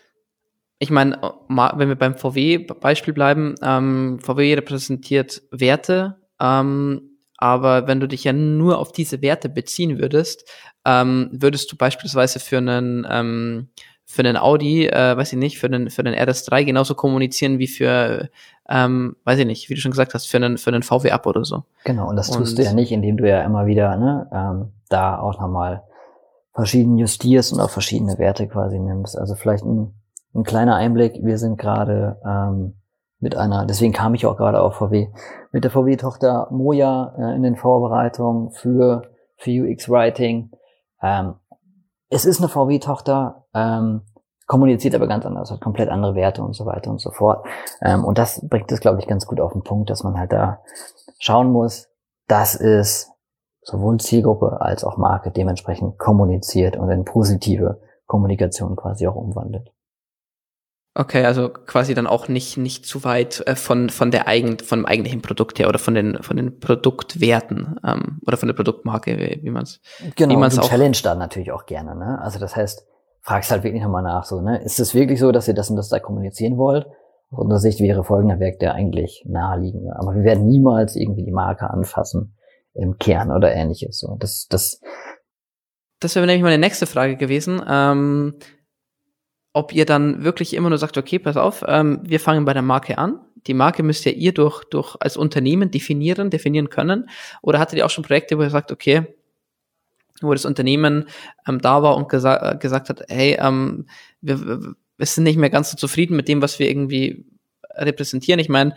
ich meine, wenn wir beim V W-Beispiel bleiben, ähm, V W repräsentiert Werte, ähm, aber wenn du dich ja nur auf diese Werte beziehen würdest, ähm, würdest du beispielsweise für einen ähm, für einen Audi, äh, weiß ich nicht, für einen für einen R S drei genauso kommunizieren wie für, ähm, weiß ich nicht, wie du schon gesagt hast, für einen für einen V W Up oder so. Genau, und das Und tust du ja nicht, indem du ja immer wieder ne, ähm, da auch nochmal verschieden justierst und auch verschiedene Werte quasi nimmst. Also vielleicht ein, ein kleiner Einblick. Wir sind gerade ähm, mit einer, deswegen kam ich auch gerade auf V W, mit der V W-Tochter Moja äh, in den Vorbereitungen für, für U X-Writing. Ähm, es ist eine V W-Tochter, ähm, kommuniziert aber ganz anders, hat komplett andere Werte und so weiter und so fort. Ähm, und das bringt es, glaube ich, ganz gut auf den Punkt, dass man halt da schauen muss, dass es sowohl Zielgruppe als auch Marke dementsprechend kommuniziert und in positive Kommunikation quasi auch umwandelt. okay, also quasi dann auch nicht nicht zu weit äh, von von der eigen vom eigentlichen Produkt her oder von den von den Produktwerten ähm, oder von der Produktmarke, wie, wie man es Genau, wie man es du auch challenge dann natürlich auch gerne, ne? Also das heißt, fragst halt wirklich nochmal nach, so, ne? Ist es wirklich so, dass ihr das und das da kommunizieren wollt? Aus unserer Sicht wäre folgender Werk der eigentlich naheliegende. Aber wir werden niemals irgendwie die Marke anfassen im Kern oder ähnliches. So, das, das. Das wäre nämlich meine nächste Frage gewesen. Ähm, ob ihr dann wirklich immer nur sagt, okay, pass auf, ähm, wir fangen bei der Marke an. Die Marke müsst ja ihr durch, durch als Unternehmen definieren, definieren können. Oder hattet ihr auch schon Projekte, wo ihr sagt, okay, wo das Unternehmen ähm, da war und gesa- äh, gesagt hat, hey, ähm, wir, wir sind nicht mehr ganz so zufrieden mit dem, was wir irgendwie repräsentieren. Ich meine,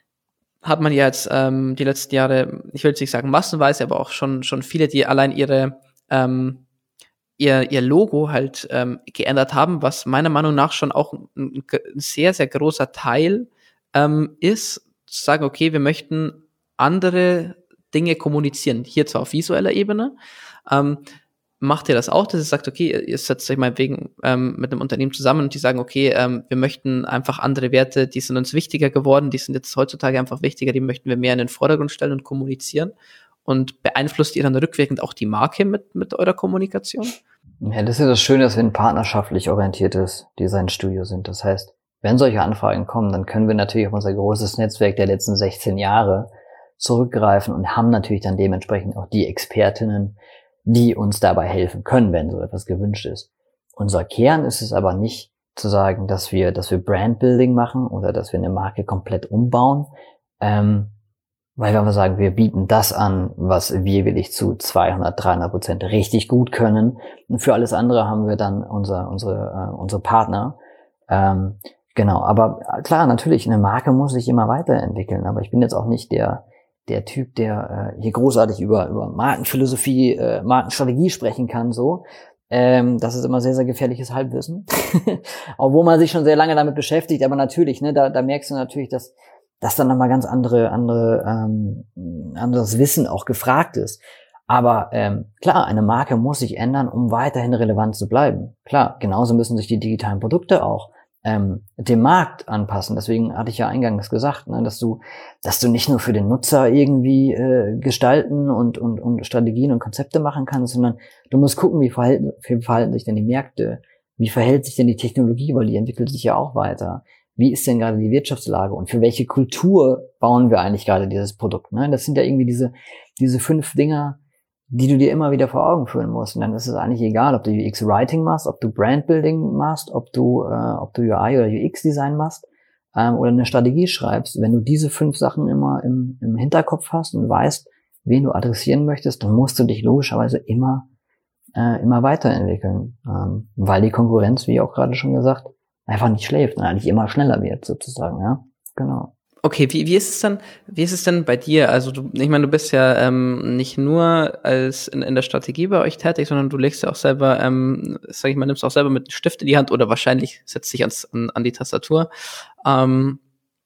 hat man ja jetzt ähm, die letzten Jahre, ich will jetzt nicht sagen massenweise, aber auch schon schon viele, die allein ihre ähm, ihr ihr Logo halt ähm, geändert haben, was meiner Meinung nach schon auch ein, ein sehr, sehr großer Teil ähm, ist, zu sagen, okay, wir möchten andere Dinge kommunizieren. Hier zwar auf visueller Ebene, ähm, macht ihr das auch, dass ihr sagt, okay, ihr setzt euch meinetwegen ähm, mit einem Unternehmen zusammen und die sagen, okay, ähm, wir möchten einfach andere Werte, die sind uns wichtiger geworden, die sind jetzt heutzutage einfach wichtiger, die möchten wir mehr in den Vordergrund stellen und kommunizieren. Und beeinflusst ihr dann rückwirkend auch die Marke mit, mit eurer Kommunikation? Ja, das ist ja das Schöne, dass wir ein partnerschaftlich orientiertes Designstudio sind. Das heißt, wenn solche Anfragen kommen, dann können wir natürlich auf unser großes Netzwerk der letzten sechzehn Jahre zurückgreifen und haben natürlich dann dementsprechend auch die Expertinnen, die uns dabei helfen können, wenn so etwas gewünscht ist. Unser Kern ist es aber nicht zu sagen, dass wir, dass wir Brandbuilding machen oder dass wir eine Marke komplett umbauen, ähm, weil wir aber sagen, wir bieten das an, was wir wirklich zu zweihundert, dreihundert Prozent richtig gut können. Und für alles andere haben wir dann unser, unsere, äh, unsere Partner. Ähm, genau, aber klar, natürlich, eine Marke muss sich immer weiterentwickeln, aber ich bin jetzt auch nicht der der Typ, der äh, hier großartig über über Markenphilosophie, äh, Markenstrategie sprechen kann, so. Ähm, das ist immer sehr, sehr gefährliches Halbwissen. Obwohl man sich schon sehr lange damit beschäftigt, aber natürlich, ne, da, da merkst du natürlich, dass dass dann nochmal ganz andere, andere, ähm, anderes Wissen auch gefragt ist. Aber ähm, klar, eine Marke muss sich ändern, um weiterhin relevant zu bleiben. Klar, genauso müssen sich die digitalen Produkte auch ähm, dem Markt anpassen. Deswegen hatte ich ja eingangs gesagt, ne, dass du, dass du nicht nur für den Nutzer irgendwie äh, gestalten und, und, und Strategien und Konzepte machen kannst, sondern du musst gucken, wie verhalten, wie verhalten sich denn die Märkte, wie verhält sich denn die Technologie, weil die entwickelt sich ja auch weiter. Wie ist denn gerade die Wirtschaftslage und für welche Kultur bauen wir eigentlich gerade dieses Produkt? Ne? Das sind ja irgendwie diese diese fünf Dinger, die du dir immer wieder vor Augen führen musst. Und dann ist es eigentlich egal, ob du U X-Writing machst, ob du Brandbuilding machst, ob du äh, ob du U I oder U X-Design machst ähm, oder eine Strategie schreibst. Wenn du diese fünf Sachen immer im, im Hinterkopf hast und weißt, wen du adressieren möchtest, dann musst du dich logischerweise immer äh, immer weiterentwickeln, ähm, weil die Konkurrenz, wie auch gerade schon gesagt, einfach nicht schläft und eigentlich immer schneller wird, sozusagen, ja. Genau. Okay, wie, wie ist es denn, wie ist es denn bei dir? Also du, ich meine, du bist ja ähm, nicht nur als in, in der Strategie bei euch tätig, sondern du legst ja auch selber, ähm, sag ich mal, nimmst auch selber mit einem Stift in die Hand oder wahrscheinlich setzt dich ans, an, an die Tastatur. Ähm,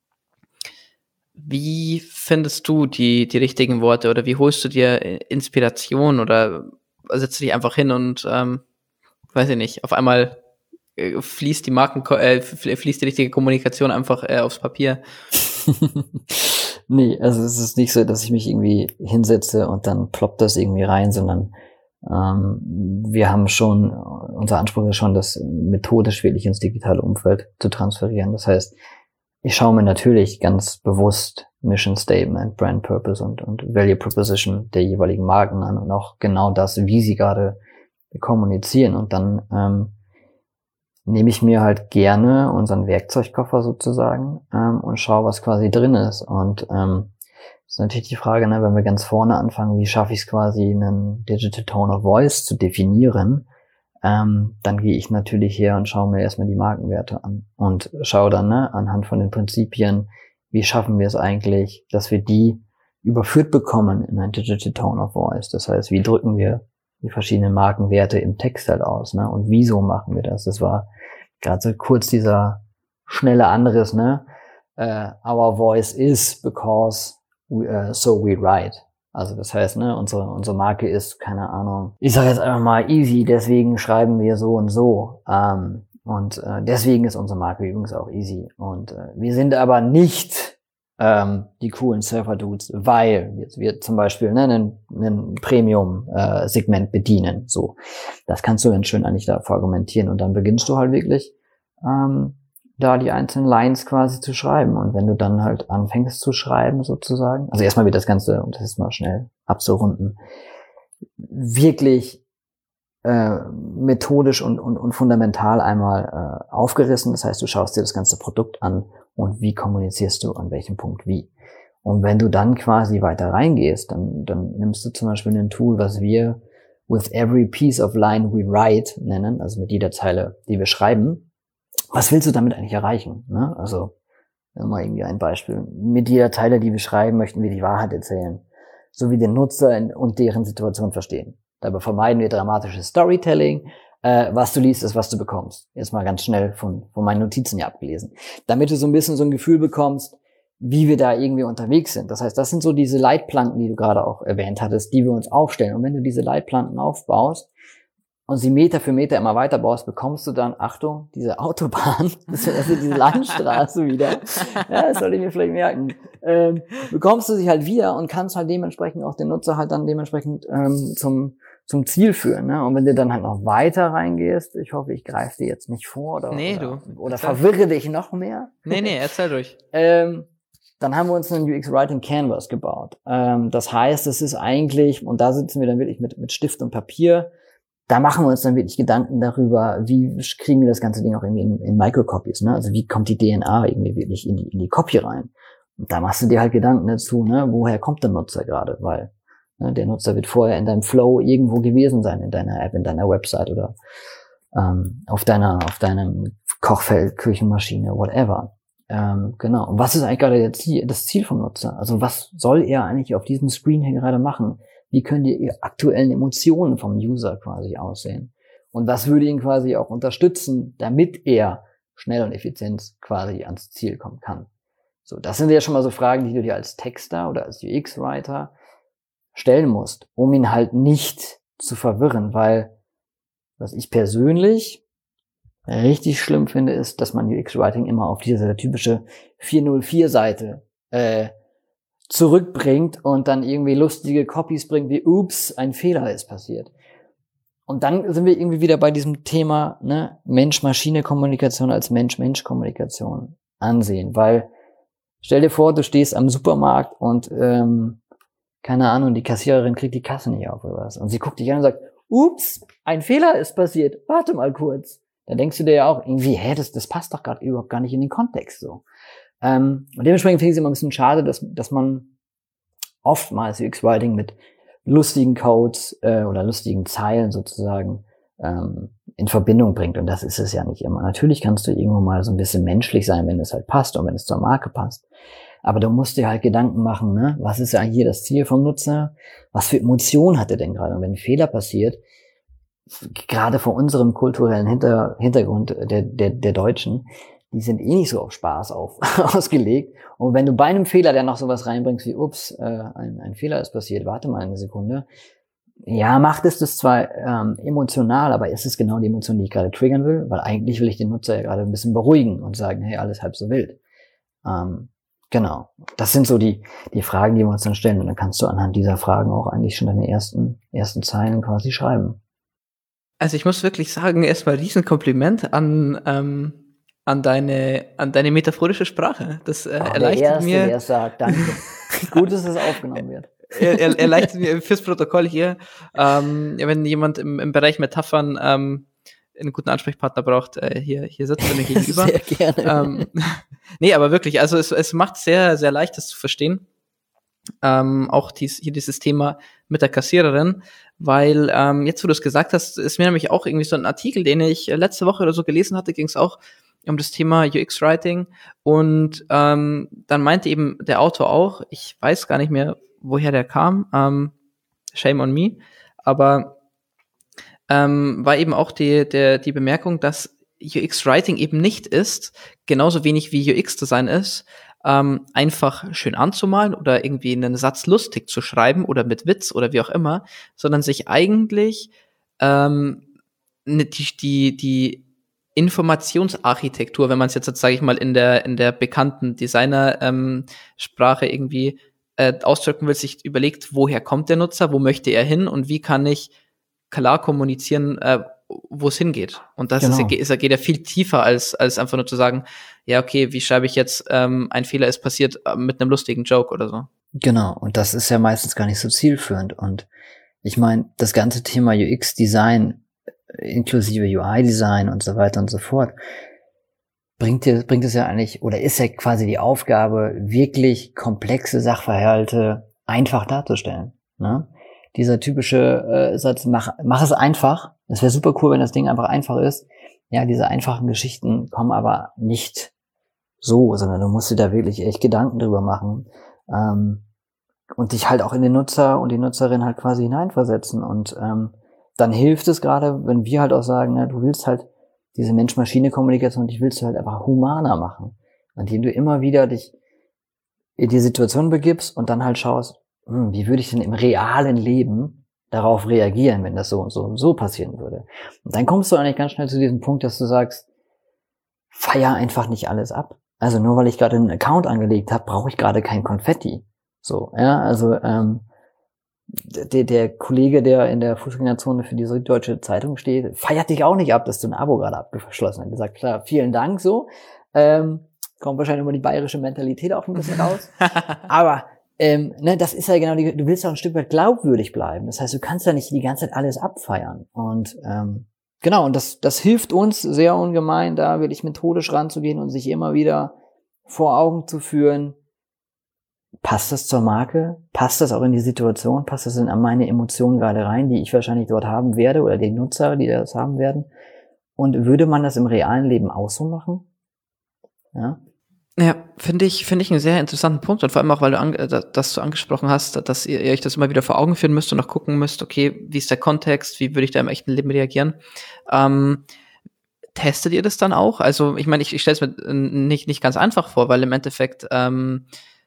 wie findest du die, die richtigen Worte oder wie holst du dir Inspiration oder setzt du dich einfach hin und ähm, weiß ich nicht, auf einmal äh, fließt die Marken, äh, fließt die richtige Kommunikation einfach äh, aufs Papier. Nee, also es ist nicht so, dass ich mich irgendwie hinsetze und dann ploppt das irgendwie rein, sondern ähm, wir haben schon, unser Anspruch ist schon, das methodisch wirklich ins digitale Umfeld zu transferieren. Das heißt, ich schaue mir natürlich ganz bewusst Mission Statement, Brand Purpose und, und Value Proposition der jeweiligen Marken an und auch genau das, wie sie gerade kommunizieren. Und dann ähm, nehme ich mir halt gerne unseren Werkzeugkoffer sozusagen ähm, und schaue, was quasi drin ist. Und ähm, ist natürlich die Frage, ne, wenn wir ganz vorne anfangen, wie schaffe ich es quasi, einen Digital Tone of Voice zu definieren, ähm, dann gehe ich natürlich her und schaue mir erstmal die Markenwerte an und schaue dann ne, anhand von den Prinzipien, wie schaffen wir es eigentlich, dass wir die überführt bekommen in ein Digital Tone of Voice. Das heißt, wie drücken wir die verschiedenen Markenwerte im Text halt aus, ne? Und wieso machen wir das? Das war gerade so kurz dieser schnelle Anriss, ne? Uh, our voice is because we, uh, so we write. Also das heißt, ne, unsere unsere Marke ist, keine Ahnung, ich sage jetzt einfach mal easy, deswegen schreiben wir so und so. Um, und uh, deswegen ist unsere Marke übrigens auch easy. Und uh, wir sind aber nicht ähm, die coolen Surfer-Dudes, weil wir, wir zum Beispiel ne, einen, einen Premium-Segment äh, bedienen. So, das kannst du ganz schön eigentlich da argumentieren und dann beginnst du halt wirklich ähm, da die einzelnen Lines quasi zu schreiben. Und wenn du dann halt anfängst zu schreiben sozusagen, also erstmal wird das Ganze, um das jetzt mal schnell abzurunden, wirklich äh, methodisch und, und, und fundamental einmal äh, aufgerissen. Das heißt, du schaust dir das ganze Produkt an und wie kommunizierst du an welchem Punkt wie. Und wenn du dann quasi weiter reingehst, dann, dann nimmst du zum Beispiel ein Tool, was wir with every piece of line we write nennen, also mit jeder Zeile, die wir schreiben. Was willst du damit eigentlich erreichen? Ne? Also, mal irgendwie ein Beispiel. Mit jeder Zeile, die wir schreiben, möchten wir die Wahrheit erzählen, sowie den Nutzer in, und deren Situation verstehen. Dabei vermeiden wir dramatisches Storytelling. Äh, was du liest, ist, was du bekommst. Jetzt mal ganz schnell von, von meinen Notizen hier abgelesen. Damit du so ein bisschen so ein Gefühl bekommst, wie wir da irgendwie unterwegs sind. Das heißt, das sind so diese Leitplanken, die du gerade auch erwähnt hattest, die wir uns aufstellen. Und wenn du diese Leitplanken aufbaust und sie Meter für Meter immer weiter baust, bekommst du dann, Achtung, diese Autobahn, das ist also diese Landstraße wieder, ja, das sollte ich mir vielleicht merken, ähm, bekommst du sie halt wieder und kannst halt dementsprechend auch den Nutzer halt dann dementsprechend ähm, zum zum Ziel führen, ne? Und wenn du dann halt noch weiter reingehst, ich hoffe, ich greife dir jetzt nicht vor oder, nee, oder, du. oder verwirre dich noch mehr. Nee, nee, erzähl durch. ähm, dann haben wir uns einen U X Writing Canvas gebaut. Ähm, das heißt, es ist eigentlich, und da sitzen wir dann wirklich mit, mit Stift und Papier, da machen wir uns dann wirklich Gedanken darüber, wie kriegen wir das ganze Ding auch irgendwie in, in Microcopies, ne? Also wie kommt die D N A irgendwie wirklich in die, in die Copy rein? Und da machst du dir halt Gedanken dazu, ne? Woher kommt der Nutzer gerade? Weil der Nutzer wird vorher in deinem Flow irgendwo gewesen sein, in deiner App, in deiner Website oder ähm, auf deiner, auf deinem Kochfeld, Küchenmaschine, whatever. Ähm, genau. Und was ist eigentlich gerade der Ziel, das Ziel vom Nutzer? Also was soll er eigentlich auf diesem Screen hier gerade machen? Wie können die aktuellen Emotionen vom User quasi aussehen? Und was würde ihn quasi auch unterstützen, damit er schnell und effizient quasi ans Ziel kommen kann? So, das sind ja schon mal so Fragen, die du dir als Texter oder als U X-Writer stellen musst, um ihn halt nicht zu verwirren, weil was ich persönlich richtig schlimm finde, ist, dass man U X-Writing immer auf diese typische vierhundertvier Seite äh, zurückbringt und dann irgendwie lustige Copies bringt, wie ups, ein Fehler ist passiert. Und dann sind wir irgendwie wieder bei diesem Thema, ne, Mensch-Maschine-Kommunikation als Mensch-Mensch-Kommunikation ansehen, weil stell dir vor, du stehst am Supermarkt und ähm, keine Ahnung, die Kassiererin kriegt die Kasse nicht auf oder was. Und sie guckt dich an und sagt, ups, ein Fehler ist passiert, warte mal kurz. Da denkst du dir ja auch irgendwie, hä, das, das passt doch gerade überhaupt gar nicht in den Kontext so. Ähm, und dementsprechend finde ich es immer ein bisschen schade, dass, dass man oftmals U X-Writing mit lustigen Codes äh, oder lustigen Zeilen sozusagen ähm, in Verbindung bringt. Und das ist es ja nicht immer. Natürlich kannst du irgendwo mal so ein bisschen menschlich sein, wenn es halt passt und wenn es zur Marke passt. Aber du musst dir halt Gedanken machen, ne? Was ist ja hier das Ziel vom Nutzer? Was für Emotionen hat er denn gerade? Und wenn ein Fehler passiert, gerade vor unserem kulturellen Hinter- Hintergrund der, der, der Deutschen, die sind eh nicht so auf Spaß auf, ausgelegt. Und wenn du bei einem Fehler dann noch sowas reinbringst wie, ups, äh, ein, ein Fehler ist passiert, warte mal eine Sekunde, Ja, macht es das zwar ähm, emotional, aber ist es genau die Emotion, die ich gerade triggern will? Weil eigentlich will ich den Nutzer ja gerade ein bisschen beruhigen und sagen, hey, alles halb so wild. Ähm, genau. Das sind so die die Fragen, die wir uns dann stellen. Und dann kannst du anhand dieser Fragen auch eigentlich schon deine ersten ersten Zeilen quasi schreiben. Also ich muss wirklich sagen, erstmal Riesenkompliment an ähm, an deine an deine metaphorische Sprache. Das äh, Oh, erleichtert der Erste, mir. der sagt, danke. Gut, dass es aufgenommen wird. er, er, erleichtert mir fürs Protokoll hier, ähm, wenn jemand im, im Bereich Metaphern ähm, einen guten Ansprechpartner braucht, äh, hier hier sitzt er mir gegenüber. Sehr gerne. Ähm, nee, aber wirklich, also es, es macht sehr sehr leicht, das zu verstehen. Ähm, auch dies, hier dieses Thema mit der Kassiererin, weil ähm, jetzt, wo du es gesagt hast, ist mir nämlich auch irgendwie so ein Artikel, den ich letzte Woche oder so gelesen hatte, ging es auch um das Thema U X-Writing und ähm, dann meinte eben der Autor auch, ich weiß gar nicht mehr, woher der kam, ähm, shame on me, aber ähm, war eben auch die, der, die Bemerkung, dass U X-Writing eben nicht ist, genauso wenig wie U X-Design ist, ähm, einfach schön anzumalen oder irgendwie einen Satz lustig zu schreiben oder mit Witz oder wie auch immer, sondern sich eigentlich ähm, ne, die, die, die Informationsarchitektur, wenn man es jetzt, jetzt sage ich mal, in der, in der bekannten Designer-Sprache ähm, Sprache irgendwie äh, ausdrücken will, sich überlegt, woher kommt der Nutzer, wo möchte er hin und wie kann ich klar kommunizieren, äh, wo es hingeht. Und das Genau. ist, ist, geht ja viel tiefer, als, als einfach nur zu sagen, ja, okay, wie schreibe ich jetzt, ähm, ein Fehler ist passiert äh, mit einem lustigen Joke oder so. Genau, und das ist ja meistens gar nicht so zielführend. Und ich meine, das ganze Thema U X-Design, inklusive U I-Design und so weiter und so fort, bringt dir, bringt es ja eigentlich, oder ist ja quasi die Aufgabe, wirklich komplexe Sachverhalte einfach darzustellen. Ne? Dieser typische äh, Satz, mach, mach es einfach. Das wäre super cool, wenn das Ding einfach einfach ist. Ja, diese einfachen Geschichten kommen aber nicht so, sondern du musst dir da wirklich echt Gedanken drüber machen ähm, und dich halt auch in den Nutzer und die Nutzerin halt quasi hineinversetzen. Und ähm, dann hilft es gerade, wenn wir halt auch sagen, ja, du willst halt diese Mensch-Maschine-Kommunikation, die willst du halt einfach humaner machen, indem du immer wieder dich in die Situation begibst und dann halt schaust, hm, wie würde ich denn im realen Leben darauf reagieren, wenn das so und so und so passieren würde. Und dann kommst du eigentlich ganz schnell zu diesem Punkt, dass du sagst, feier einfach nicht alles ab. Also nur weil ich gerade einen Account angelegt habe, brauche ich gerade kein Konfetti. So, ja, also ähm, der, der Kollege, der in der Fußgängerzone für die Süddeutsche Zeitung steht, feiert dich auch nicht ab, dass du ein Abo gerade abgeschlossen hast. Er sagt, klar, vielen Dank, so. Ähm, kommt wahrscheinlich immer die bayerische Mentalität auch ein bisschen raus. Aber ähm, ne, das ist ja genau die, du willst auch ein Stück weit glaubwürdig bleiben. Das heißt, du kannst ja nicht die ganze Zeit alles abfeiern. Und ähm, genau, und das, das hilft uns sehr ungemein, da wirklich methodisch ranzugehen und sich immer wieder vor Augen zu führen, passt das zur Marke? Passt das auch in die Situation? Passt das in meine Emotionen gerade rein, die ich wahrscheinlich dort haben werde oder die Nutzer, die das haben werden? Und würde man das im realen Leben auch so machen? Ja, ja finde ich, finde ich einen sehr interessanten Punkt und vor allem auch, weil du an, dass du angesprochen hast, dass ihr, ihr euch das immer wieder vor Augen führen müsst und auch gucken müsst, okay, wie ist der Kontext, wie würde ich da im echten Leben reagieren? Ähm, testet ihr das dann auch? Also ich meine, ich, ich stelle es mir nicht, nicht ganz einfach vor, weil im Endeffekt ähm,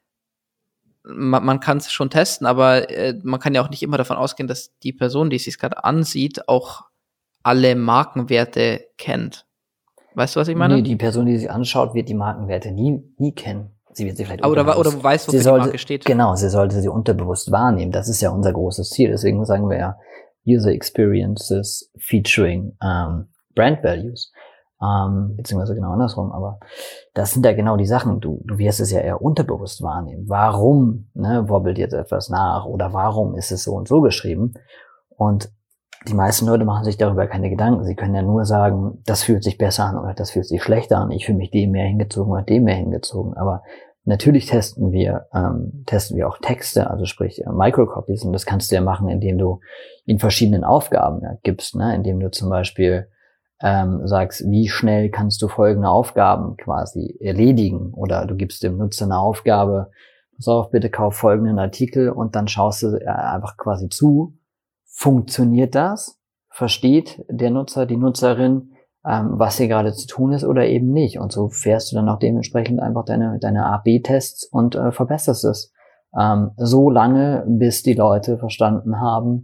man, man kann es schon testen, aber äh, man kann ja auch nicht immer davon ausgehen, dass die Person, die es sich gerade ansieht, auch alle Markenwerte kennt. Weißt du, was ich meine? Nee, die Person, die sich anschaut, wird die Markenwerte nie, nie kennen. Sie wird sie vielleicht oder, unterbewusst. oder weiß, wofür sie sollte, die Marke steht. Genau, sie sollte sie unterbewusst wahrnehmen. Das ist ja unser großes Ziel. Deswegen sagen wir ja User Experiences featuring um, Brand Values. Ähm, beziehungsweise genau andersrum, aber das sind ja genau die Sachen, du, du wirst es ja eher unterbewusst wahrnehmen. Warum, ne, wobbelt jetzt etwas nach oder warum ist es so und so geschrieben? Und die meisten Leute machen sich darüber keine Gedanken. Sie können ja nur sagen, das fühlt sich besser an oder das fühlt sich schlechter an. Ich fühle mich dem mehr hingezogen oder dem mehr hingezogen. Aber natürlich testen wir, ähm, testen wir auch Texte, also sprich äh, Microcopies. Und das kannst du ja machen, indem du in verschiedenen Aufgaben ja, gibst, ne, indem du zum Beispiel Ähm, sagst, wie schnell kannst du folgende Aufgaben quasi erledigen, oder du gibst dem Nutzer eine Aufgabe, pass auf, bitte kauf folgenden Artikel, und dann schaust du einfach quasi zu, funktioniert das, versteht der Nutzer, die Nutzerin, ähm, was hier gerade zu tun ist oder eben nicht, und so fährst du dann auch dementsprechend einfach deine deine A B Tests und äh, verbesserst es ähm, so lange, bis die Leute verstanden haben,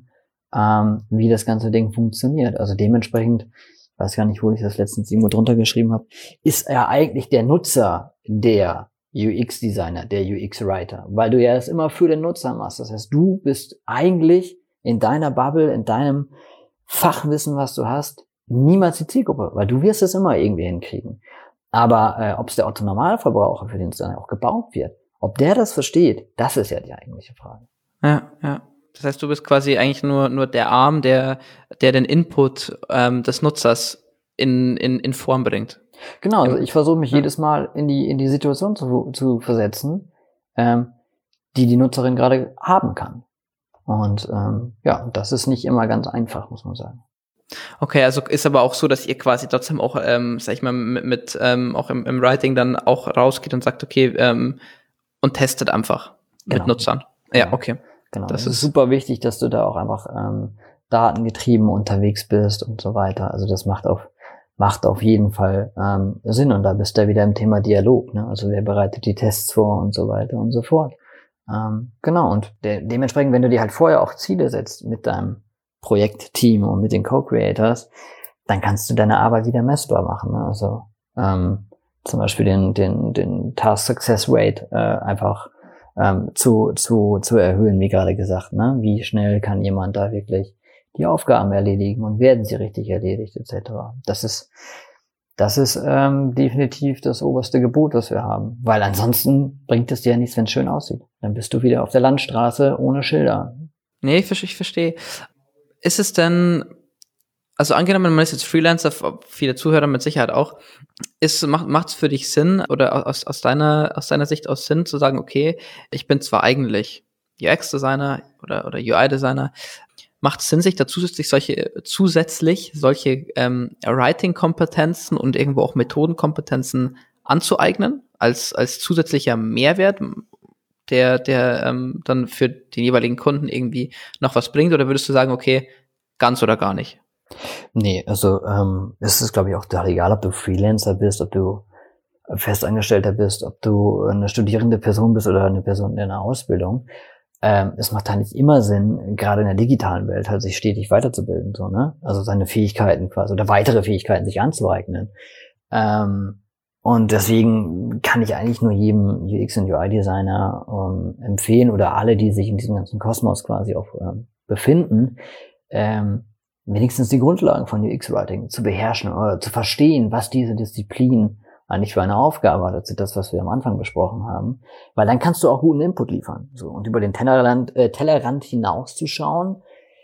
ähm, wie das ganze Ding funktioniert. Also dementsprechend, ich weiß gar nicht, wo ich das letztens irgendwo drunter geschrieben habe, ist ja eigentlich der Nutzer der U X-Designer, der U X-Writer, weil du ja es immer für den Nutzer machst. Das heißt, du bist eigentlich in deiner Bubble, in deinem Fachwissen, was du hast, niemals die Zielgruppe, weil du wirst es immer irgendwie hinkriegen. Aber äh, ob es der Otto-Normalverbraucher, für den es dann auch gebaut wird, ob der das versteht, das ist ja die eigentliche Frage. Ja, ja. Das heißt, du bist quasi eigentlich nur nur der Arm, der der den Input ähm, des Nutzers in in in Form bringt. Genau, also ich versuche mich ja. jedes Mal in die in die Situation zu zu versetzen, ähm, die die Nutzerin gerade haben kann. Und ähm, ja, das ist nicht immer ganz einfach, muss man sagen. Okay, also ist aber auch so, dass ihr quasi trotzdem auch, ähm, sag ich mal, mit, mit ähm, auch im, im Writing dann auch rausgeht und sagt, okay, ähm, und testet einfach Genau. mit Nutzern. Genau. Ja, okay. Genau. Das, das ist ist super wichtig, dass du da auch einfach ähm, datengetrieben unterwegs bist und so weiter. Also das macht auf macht auf jeden Fall ähm, Sinn. Und da bist du wieder im Thema Dialog. Ne? Also wer bereitet die Tests vor und so weiter und so fort. Ähm, genau. Und de- dementsprechend, wenn du dir halt vorher auch Ziele setzt mit deinem Projektteam und mit den Co-Creators, dann kannst du deine Arbeit wieder messbar machen. Ne? Also ähm, zum Beispiel den den den Task Success Rate äh, einfach ähm, zu zu zu erhöhen, wie gerade gesagt. Ne? Wie schnell kann jemand da wirklich die Aufgaben erledigen und werden sie richtig erledigt et cetera. Das ist das ist ähm, definitiv das oberste Gebot, das wir haben, weil ansonsten bringt es dir ja nichts, wenn es schön aussieht. Dann bist du wieder auf der Landstraße ohne Schilder. Nee, ich, ich verstehe. Ist es denn, also angenommen, man ist jetzt Freelancer, viele Zuhörer mit Sicherheit auch, ist, macht, macht es für dich Sinn oder aus, aus deiner, aus deiner Sicht aus Sinn zu sagen, okay, ich bin zwar eigentlich U X-Designer oder, oder U I-Designer, macht es Sinn, sich da zusätzlich solche, zusätzlich solche ähm, Writing-Kompetenzen und irgendwo auch Methodenkompetenzen anzueignen, als, als zusätzlicher Mehrwert, der, der ähm, dann für den jeweiligen Kunden irgendwie noch was bringt? Oder würdest du sagen, okay, ganz oder gar nicht? Nee, also ähm, es ist, glaube ich, auch total egal, ob du Freelancer bist, ob du Festangestellter bist, ob du eine studierende Person bist oder eine Person in einer Ausbildung. Ähm, es macht halt nicht immer Sinn, gerade in der digitalen Welt, halt sich stetig weiterzubilden, so, ne? Also seine Fähigkeiten quasi oder weitere Fähigkeiten sich anzueignen. Ähm, und deswegen kann ich eigentlich nur jedem U X- und U I-Designer ähm, empfehlen oder alle, die sich in diesem ganzen Kosmos quasi auch ähm, befinden, ähm, wenigstens die Grundlagen von U X-Writing zu beherrschen oder zu verstehen, was diese Disziplin eigentlich für eine Aufgabe hat. Das ist das, was wir am Anfang besprochen haben. Weil dann kannst du auch guten Input liefern. So, und über den Tellerrand, äh, Tellerrand hinauszuschauen,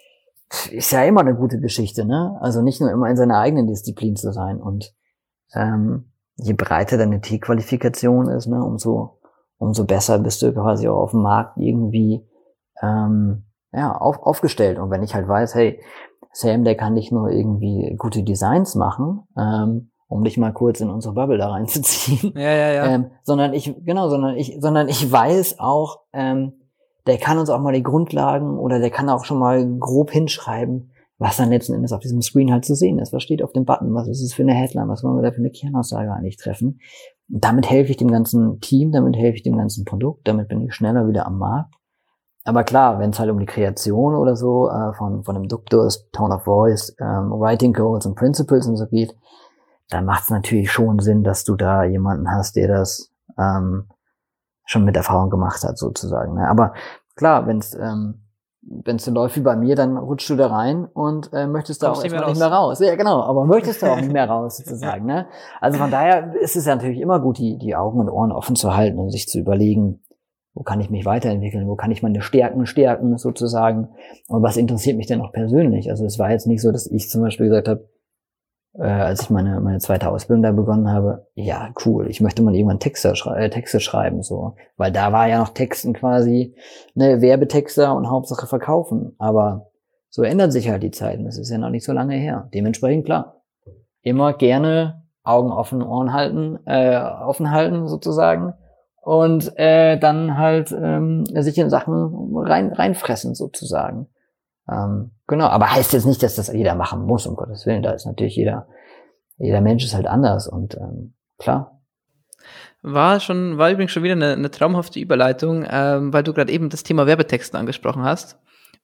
ist ja immer eine gute Geschichte, ne? Also nicht nur immer in seiner eigenen Disziplin zu sein. Und ähm, je breiter deine T-Qualifikation ist, ne, umso, umso besser bist du quasi auch auf dem Markt irgendwie ähm, ja, auf, aufgestellt. Und wenn ich halt weiß, hey, Sam, der kann nicht nur irgendwie gute Designs machen, ähm, um dich mal kurz in unsere Bubble da reinzuziehen. Ja, ja, ja. Ähm, sondern ich, genau, sondern ich, sondern ich weiß auch, ähm, der kann uns auch mal die Grundlagen oder der kann auch schon mal grob hinschreiben, was dann letzten Endes auf diesem Screen halt zu sehen ist. Was steht auf dem Button? Was ist es für eine Headline? Was wollen wir da für eine Kernaussage eigentlich treffen? Und damit helfe ich dem ganzen Team, damit helfe ich dem ganzen Produkt, damit bin ich schneller wieder am Markt. Aber klar, wenn es halt um die Kreation oder so äh, von von dem Duktus, Tone of Voice, ähm, Writing Goals und Principles und so geht, dann macht es natürlich schon Sinn, dass du da jemanden hast, der das ähm, schon mit Erfahrung gemacht hat, sozusagen. Ne? Aber klar, wenn es ähm, wenn es so läuft wie bei mir, dann rutschst du da rein und äh, möchtest da auch erstmal nicht mehr raus. Ja, genau, aber möchtest da auch nicht mehr raus, sozusagen. Ne? Also von daher ist es ja natürlich immer gut, die die Augen und Ohren offen zu halten und sich zu überlegen, wo kann ich mich weiterentwickeln, wo kann ich meine Stärken stärken, sozusagen, und was interessiert mich denn auch persönlich. Also es war jetzt nicht so, dass ich zum Beispiel gesagt habe, äh, als ich meine meine zweite Ausbildung da begonnen habe, ja, cool, ich möchte mal irgendwann Texte, schrei- äh, Texte schreiben, so. Weil da war ja noch Texten quasi, ne, Werbetexter und Hauptsache verkaufen. Aber so ändern sich halt die Zeiten, das ist ja noch nicht so lange her. Dementsprechend, klar, immer gerne Augen offen, Ohren halten, äh, offen halten, sozusagen. Und äh, dann halt ähm, sich in Sachen rein reinfressen, sozusagen. Ähm, genau, aber heißt jetzt nicht, dass das jeder machen muss, um Gottes Willen. Da ist natürlich jeder, jeder Mensch ist halt anders und ähm, klar. War schon, war übrigens schon wieder eine, eine traumhafte Überleitung, ähm, weil du gerade eben das Thema Werbetexten angesprochen hast.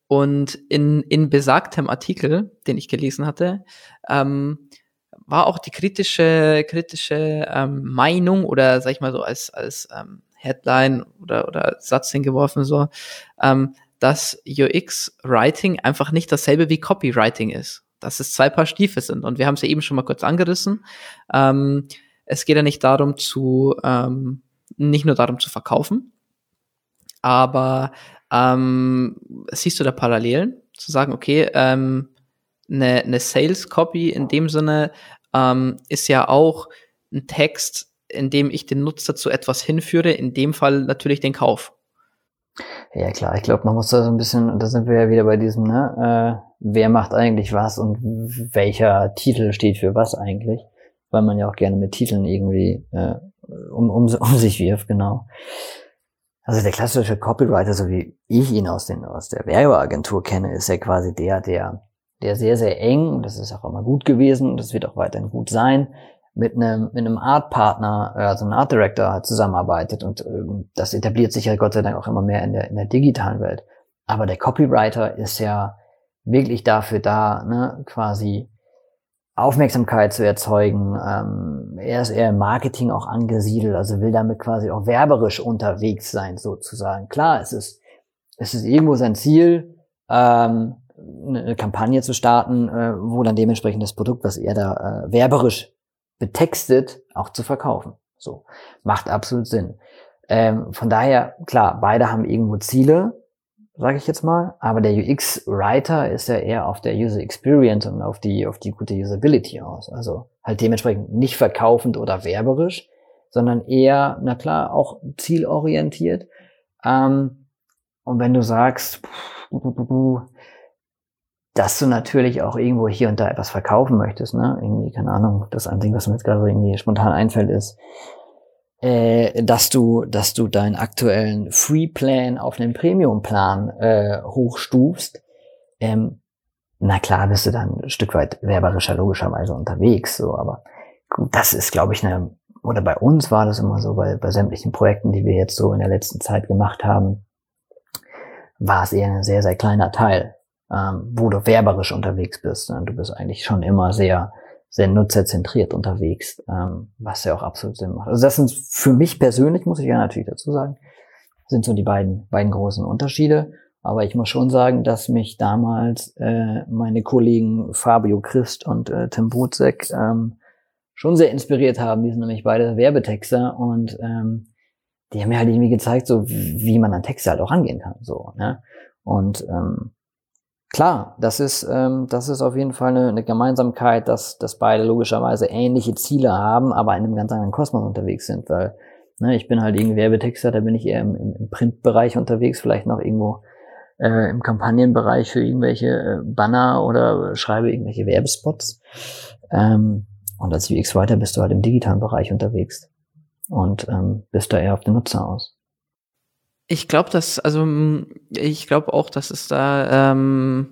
Und in, in besagtem Artikel, den ich gelesen hatte, ähm, war auch die kritische, kritische ähm, Meinung oder sag ich mal so als, als ähm, Headline oder, oder Satz hingeworfen, so, ähm, dass U X-Writing einfach nicht dasselbe wie Copywriting ist. Dass es zwei Paar Stiefel sind. Und wir haben es ja eben schon mal kurz angerissen. Ähm, es geht ja nicht darum zu, ähm, nicht nur darum zu verkaufen, aber ähm, siehst du da Parallelen? Zu sagen, okay, ähm, eine, eine Sales Copy in dem Sinne ähm, ist ja auch ein Text, in dem ich den Nutzer zu etwas hinführe, in dem Fall natürlich den Kauf. Ja klar, ich glaube, man muss da so ein bisschen, und da sind wir ja wieder bei diesem, ne, äh, wer macht eigentlich was und welcher Titel steht für was eigentlich, weil man ja auch gerne mit Titeln irgendwie äh, um, um, um sich wirft, genau. Also der klassische Copywriter, so wie ich ihn aus den aus der Werbeagentur kenne, ist ja quasi der, der der sehr, sehr eng, und das ist auch immer gut gewesen, und das wird auch weiterhin gut sein, mit einem mit einem Art-Partner, also einem Art Director zusammenarbeitet, und ähm, das etabliert sich ja Gott sei Dank auch immer mehr in der in der digitalen Welt. Aber der Copywriter ist ja wirklich dafür da, ne, quasi Aufmerksamkeit zu erzeugen. Ähm, er ist eher im Marketing auch angesiedelt, also will damit quasi auch werberisch unterwegs sein, sozusagen. Klar, es ist es ist irgendwo sein Ziel, ähm, eine Kampagne zu starten, äh, wo dann dementsprechend das Produkt, was er da äh, werberisch betextet, auch zu verkaufen. So, macht absolut Sinn. Ähm, von daher, klar, beide haben irgendwo Ziele, sage ich jetzt mal, aber der U X-Writer ist ja eher auf der User Experience und auf die auf die gute Usability aus. Also halt dementsprechend nicht verkaufend oder werberisch, sondern eher, na klar, auch zielorientiert. Ähm, und wenn du sagst, dass du natürlich auch irgendwo hier und da etwas verkaufen möchtest, ne, irgendwie, keine Ahnung, das Einzige, was mir jetzt gerade so irgendwie spontan einfällt, ist, äh, dass du, dass du deinen aktuellen Free-Plan auf einen Premium-Plan äh, hochstufst, ähm, na klar bist du dann ein Stück weit werberischer logischerweise unterwegs, so, aber gut, das ist, glaube ich, eine, oder bei uns war das immer so, bei, bei sämtlichen Projekten, die wir jetzt so in der letzten Zeit gemacht haben, war es eher ein sehr, sehr kleiner Teil, ähm, wo du werberisch unterwegs bist. Du bist eigentlich schon immer sehr, sehr nutzerzentriert unterwegs, ähm, was ja auch absolut Sinn macht. Also das sind für mich persönlich, muss ich ja natürlich dazu sagen, sind so die beiden, beiden großen Unterschiede. Aber ich muss schon sagen, dass mich damals äh, meine Kollegen Fabio Christ und äh, Tim Botzek ähm, schon sehr inspiriert haben. Die sind nämlich beide Werbetexter und ähm, die haben mir halt irgendwie gezeigt, so wie man an Texte halt auch rangehen kann. So, ne? Und ähm, klar, das ist ähm, das ist auf jeden Fall eine, eine Gemeinsamkeit, dass dass beide logischerweise ähnliche Ziele haben, aber in einem ganz anderen Kosmos unterwegs sind. Weil ne, ich bin halt irgendwie Werbetexter, da bin ich eher im, im Printbereich unterwegs, vielleicht noch irgendwo äh, im Kampagnenbereich für irgendwelche äh, Banner oder schreibe irgendwelche Werbespots. Ähm, und als U X-Writer bist du halt im digitalen Bereich unterwegs und ähm, bist da eher auf den Nutzer aus. Ich glaube, dass, also ich glaube auch, dass es da ähm,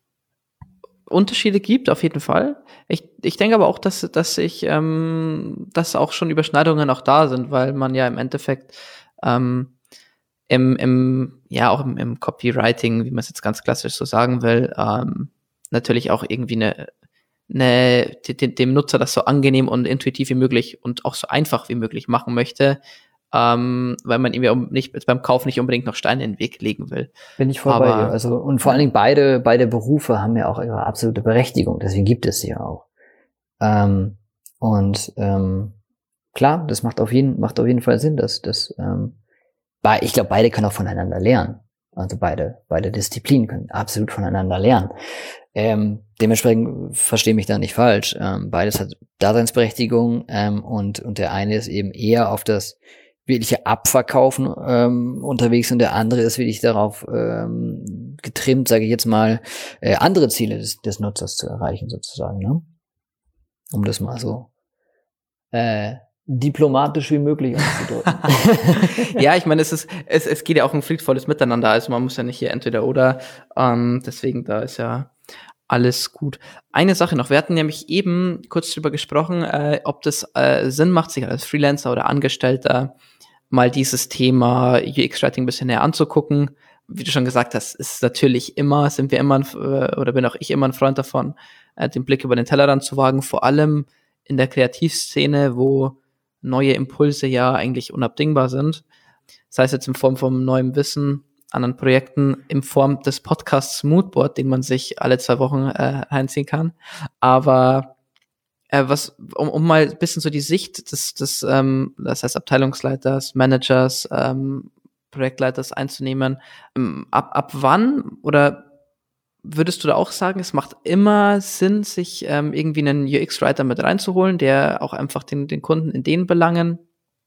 Unterschiede gibt, auf jeden Fall. Ich, ich denke aber auch, dass, dass ich, ähm, dass auch schon Überschneidungen auch da sind, weil man ja im Endeffekt ähm, im, im, ja auch im, im Copywriting, wie man es jetzt ganz klassisch so sagen will, ähm, natürlich auch irgendwie eine, eine de, dem Nutzer das so angenehm und intuitiv wie möglich und auch so einfach wie möglich machen möchte. Ähm, weil man ihm ja nicht beim Kauf nicht unbedingt noch Steine in den Weg legen will. Bin ich voll Aber, bei dir. Also, und vor allen Dingen beide, beide Berufe haben ja auch ihre absolute Berechtigung. Deswegen gibt es sie ja auch. Ähm, und, ähm, klar, das macht auf jeden, macht auf jeden Fall Sinn, dass, dass, ähm, ich glaube, beide können auch voneinander lernen. Also beide, beide Disziplinen können absolut voneinander lernen. Ähm, dementsprechend verstehe mich da nicht falsch. Ähm, beides hat Daseinsberechtigung, ähm, und, und der eine ist eben eher auf das wirkliche Abverkaufen ähm, unterwegs und der andere ist wirklich darauf ähm, getrimmt, sage ich jetzt mal, äh, andere Ziele des, des Nutzers zu erreichen sozusagen, ne? Um das mal so äh, diplomatisch wie möglich auszudrücken. Ja, ich meine, es ist es, es geht ja auch ein friedvolles Miteinander, also man muss ja nicht hier entweder oder, ähm, deswegen da ist ja alles gut. Eine Sache noch, wir hatten nämlich eben kurz drüber gesprochen, äh, ob das äh, Sinn macht, sich als Freelancer oder Angestellter mal dieses Thema U X-Writing ein bisschen näher anzugucken, wie du schon gesagt hast, ist natürlich immer, sind wir immer, ein, oder bin auch ich immer ein Freund davon, äh, den Blick über den Tellerrand zu wagen, vor allem in der Kreativszene, wo neue Impulse ja eigentlich unabdingbar sind. Sei es jetzt in Form von neuem Wissen, anderen Projekten, in Form des Podcasts Moodboard, den man sich alle zwei Wochen äh, reinziehen kann. Aber äh, was, um, um mal ein bisschen so die Sicht des, des ähm, das heißt Abteilungsleiters, Managers, ähm, Projektleiters einzunehmen, ähm, ab, ab wann oder würdest du da auch sagen, es macht immer Sinn, sich ähm, irgendwie einen U X-Writer mit reinzuholen, der auch einfach den, den Kunden in den Belangen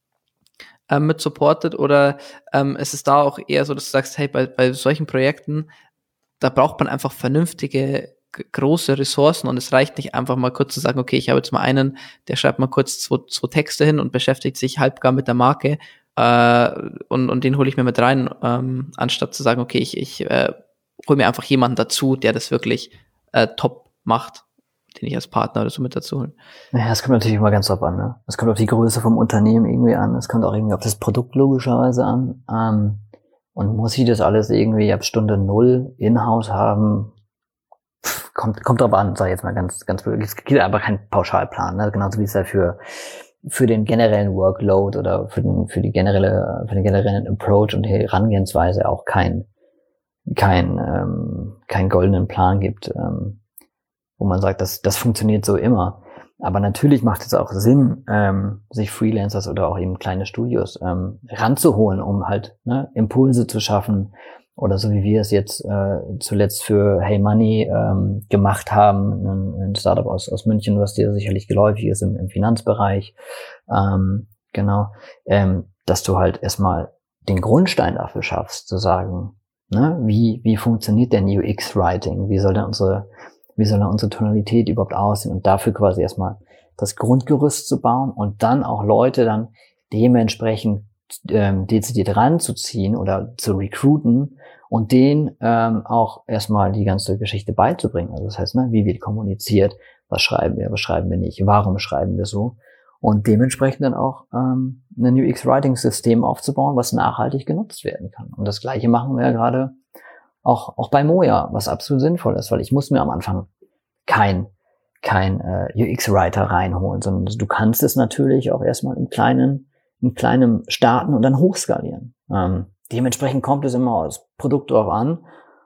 ähm, mit supportet? Oder ähm, ist es da auch eher so, dass du sagst, hey, bei, bei solchen Projekten, da braucht man einfach vernünftige, g- große Ressourcen und es reicht nicht einfach mal kurz zu sagen, okay, ich habe jetzt mal einen, der schreibt mal kurz zwei, zwei Texte hin und beschäftigt sich halbgar mit der Marke äh, und, und den hole ich mir mit rein, ähm, anstatt zu sagen, okay, ich, ich äh, hol mir einfach jemanden dazu, der das wirklich äh, top macht, den ich als Partner oder so mit dazu holen. Naja, es kommt natürlich immer ganz drauf an, ne? Es kommt auf die Größe vom Unternehmen irgendwie an, es kommt auch irgendwie auf das Produkt logischerweise an. Ähm, und muss ich das alles irgendwie ab Stunde null in-house haben? Pff, kommt, kommt drauf an, sag ich jetzt mal ganz, ganz blöd. Es gibt aber keinen Pauschalplan, ne? Genauso wie es ja für, für den generellen Workload oder für den, für die generelle, für den generellen Approach und die Herangehensweise auch kein, kein, ähm, keinen goldenen Plan gibt, ähm, wo man sagt, das, das funktioniert so immer. Aber natürlich macht es auch Sinn, ähm, sich Freelancers oder auch eben kleine Studios ähm, ranzuholen, um halt ne, Impulse zu schaffen oder so wie wir es jetzt äh, zuletzt für Hey Money ähm, gemacht haben, ein, ein Startup aus, aus München, was dir sicherlich geläufig ist im, im Finanzbereich, ähm, genau, ähm, dass du halt erstmal den Grundstein dafür schaffst, zu sagen, ne, wie, wie funktioniert denn U X-Writing, wie soll denn unsere wie soll denn unsere Tonalität überhaupt aussehen und dafür quasi erstmal das Grundgerüst zu bauen und dann auch Leute dann dementsprechend ähm, dezidiert ranzuziehen oder zu recruiten und denen ähm, auch erstmal die ganze Geschichte beizubringen. Also das heißt, ne, wie wird kommuniziert, was schreiben wir, was schreiben wir nicht, warum schreiben wir so und dementsprechend dann auch ähm, ein U X-Writing-System aufzubauen, was nachhaltig genutzt werden kann. Und das Gleiche machen wir ja gerade Auch, auch bei Moja, was absolut sinnvoll ist, weil ich muss mir am Anfang kein, kein äh, U X-Writer reinholen, sondern du kannst es natürlich auch erstmal im Kleinen, im Kleinen starten und dann hochskalieren. Ähm, dementsprechend kommt es immer aufs Produkt drauf an.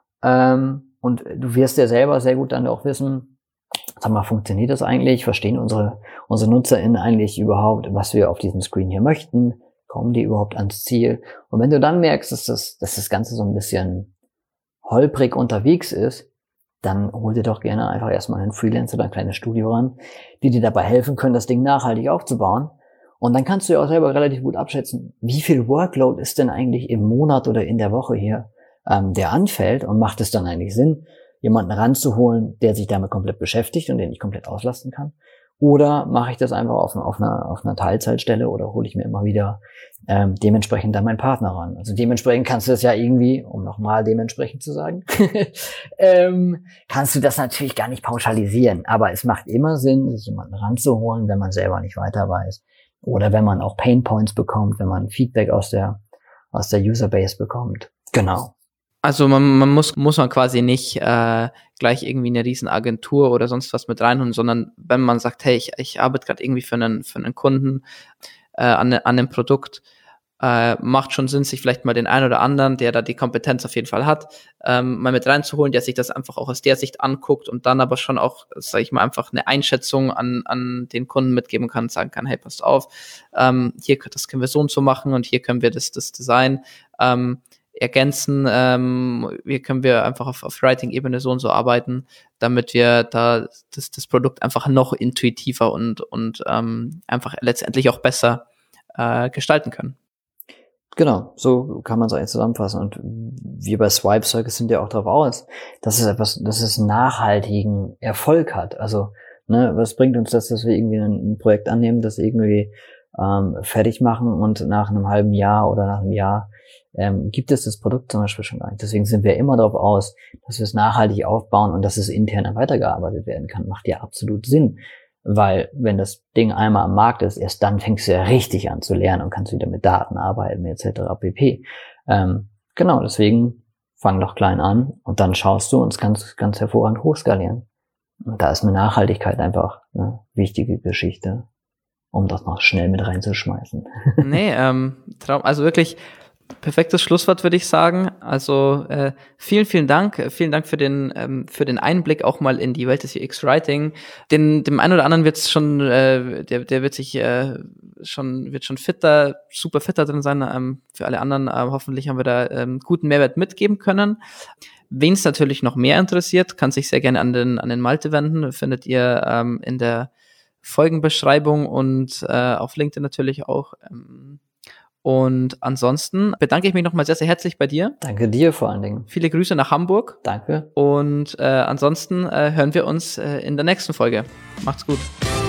Ähm, und du wirst ja selber sehr gut dann auch wissen, sag mal, funktioniert das eigentlich? Verstehen unsere, unsere NutzerInnen eigentlich überhaupt, was wir auf diesem Screen hier möchten? Kommen die überhaupt ans Ziel? Und wenn du dann merkst, dass das, dass das Ganze so ein bisschen holprig unterwegs ist, dann hol dir doch gerne einfach erstmal einen Freelancer oder ein kleines Studio ran, die dir dabei helfen können, das Ding nachhaltig aufzubauen. Und dann kannst du ja auch selber relativ gut abschätzen, wie viel Workload ist denn eigentlich im Monat oder in der Woche hier, ähm, der anfällt und macht es dann eigentlich Sinn, jemanden ranzuholen, der sich damit komplett beschäftigt und den ich komplett auslasten kann. Oder mache ich das einfach auf, auf, einer, auf einer Teilzeitstelle oder hole ich mir immer wieder ähm, dementsprechend dann meinen Partner ran. Also dementsprechend kannst du das ja irgendwie, um nochmal dementsprechend zu sagen, ähm, kannst du das natürlich gar nicht pauschalisieren. Aber es macht immer Sinn, sich jemanden ranzuholen, wenn man selber nicht weiter weiß. Oder wenn man auch Painpoints bekommt, wenn man Feedback aus der aus der Userbase bekommt. Genau. Also man, man muss muss man quasi nicht äh, gleich irgendwie eine riesen Agentur oder sonst was mit reinholen, sondern wenn man sagt, hey, ich, ich arbeite gerade irgendwie für einen für einen Kunden äh, an, an einem Produkt, äh, macht schon Sinn, sich vielleicht mal den einen oder anderen, der da die Kompetenz auf jeden Fall hat, ähm, mal mit reinzuholen, der sich das einfach auch aus der Sicht anguckt und dann aber schon auch, sage ich mal, einfach eine Einschätzung an an den Kunden mitgeben kann und sagen kann, hey, passt auf, ähm, hier das können wir so und so machen und hier können wir das das Design ähm, ergänzen, ähm, hier können wir einfach auf, auf Writing-Ebene so und so arbeiten, damit wir da das, das Produkt einfach noch intuitiver und, und ähm, einfach letztendlich auch besser äh, gestalten können. Genau, so kann man es eigentlich zusammenfassen. Und wir bei Swipe Circus sind ja auch darauf aus, dass es etwas, dass es nachhaltigen Erfolg hat. Also, ne, was bringt uns das, dass wir irgendwie ein, ein Projekt annehmen, das irgendwie ähm, fertig machen und nach einem halben Jahr oder nach einem Jahr ähm, gibt es das Produkt zum Beispiel schon gar nicht. Deswegen sind wir immer darauf aus, dass wir es nachhaltig aufbauen und dass es intern weitergearbeitet werden kann. Macht ja absolut Sinn. Weil wenn das Ding einmal am Markt ist, erst dann fängst du ja richtig an zu lernen und kannst wieder mit Daten arbeiten et cetera pp. Ähm, genau, deswegen fang doch klein an und dann schaust du und es kannst ganz hervorragend hochskalieren. Und da ist eine Nachhaltigkeit einfach eine wichtige Geschichte, um das noch schnell mit reinzuschmeißen. Nee, ähm, Traum, also wirklich perfektes Schlusswort, würde ich sagen. Also äh, vielen, vielen Dank. Vielen Dank für den ähm, für den Einblick auch mal in die Welt des U X-Writing. Den, dem einen oder anderen wird's schon, äh, der, der wird sich äh, schon, wird schon fitter, super fitter drin sein. Ähm, für alle anderen äh, hoffentlich haben wir da ähm, guten Mehrwert mitgeben können. Wen es natürlich noch mehr interessiert, kann sich sehr gerne an den an den Malte wenden. Findet ihr ähm, in der Folgenbeschreibung und äh, auf LinkedIn natürlich auch. Ähm, Und ansonsten bedanke ich mich nochmal sehr, sehr herzlich bei dir. Danke dir vor allen Dingen. Viele Grüße nach Hamburg. Danke. Und äh, ansonsten äh, hören wir uns äh, in der nächsten Folge. Macht's gut.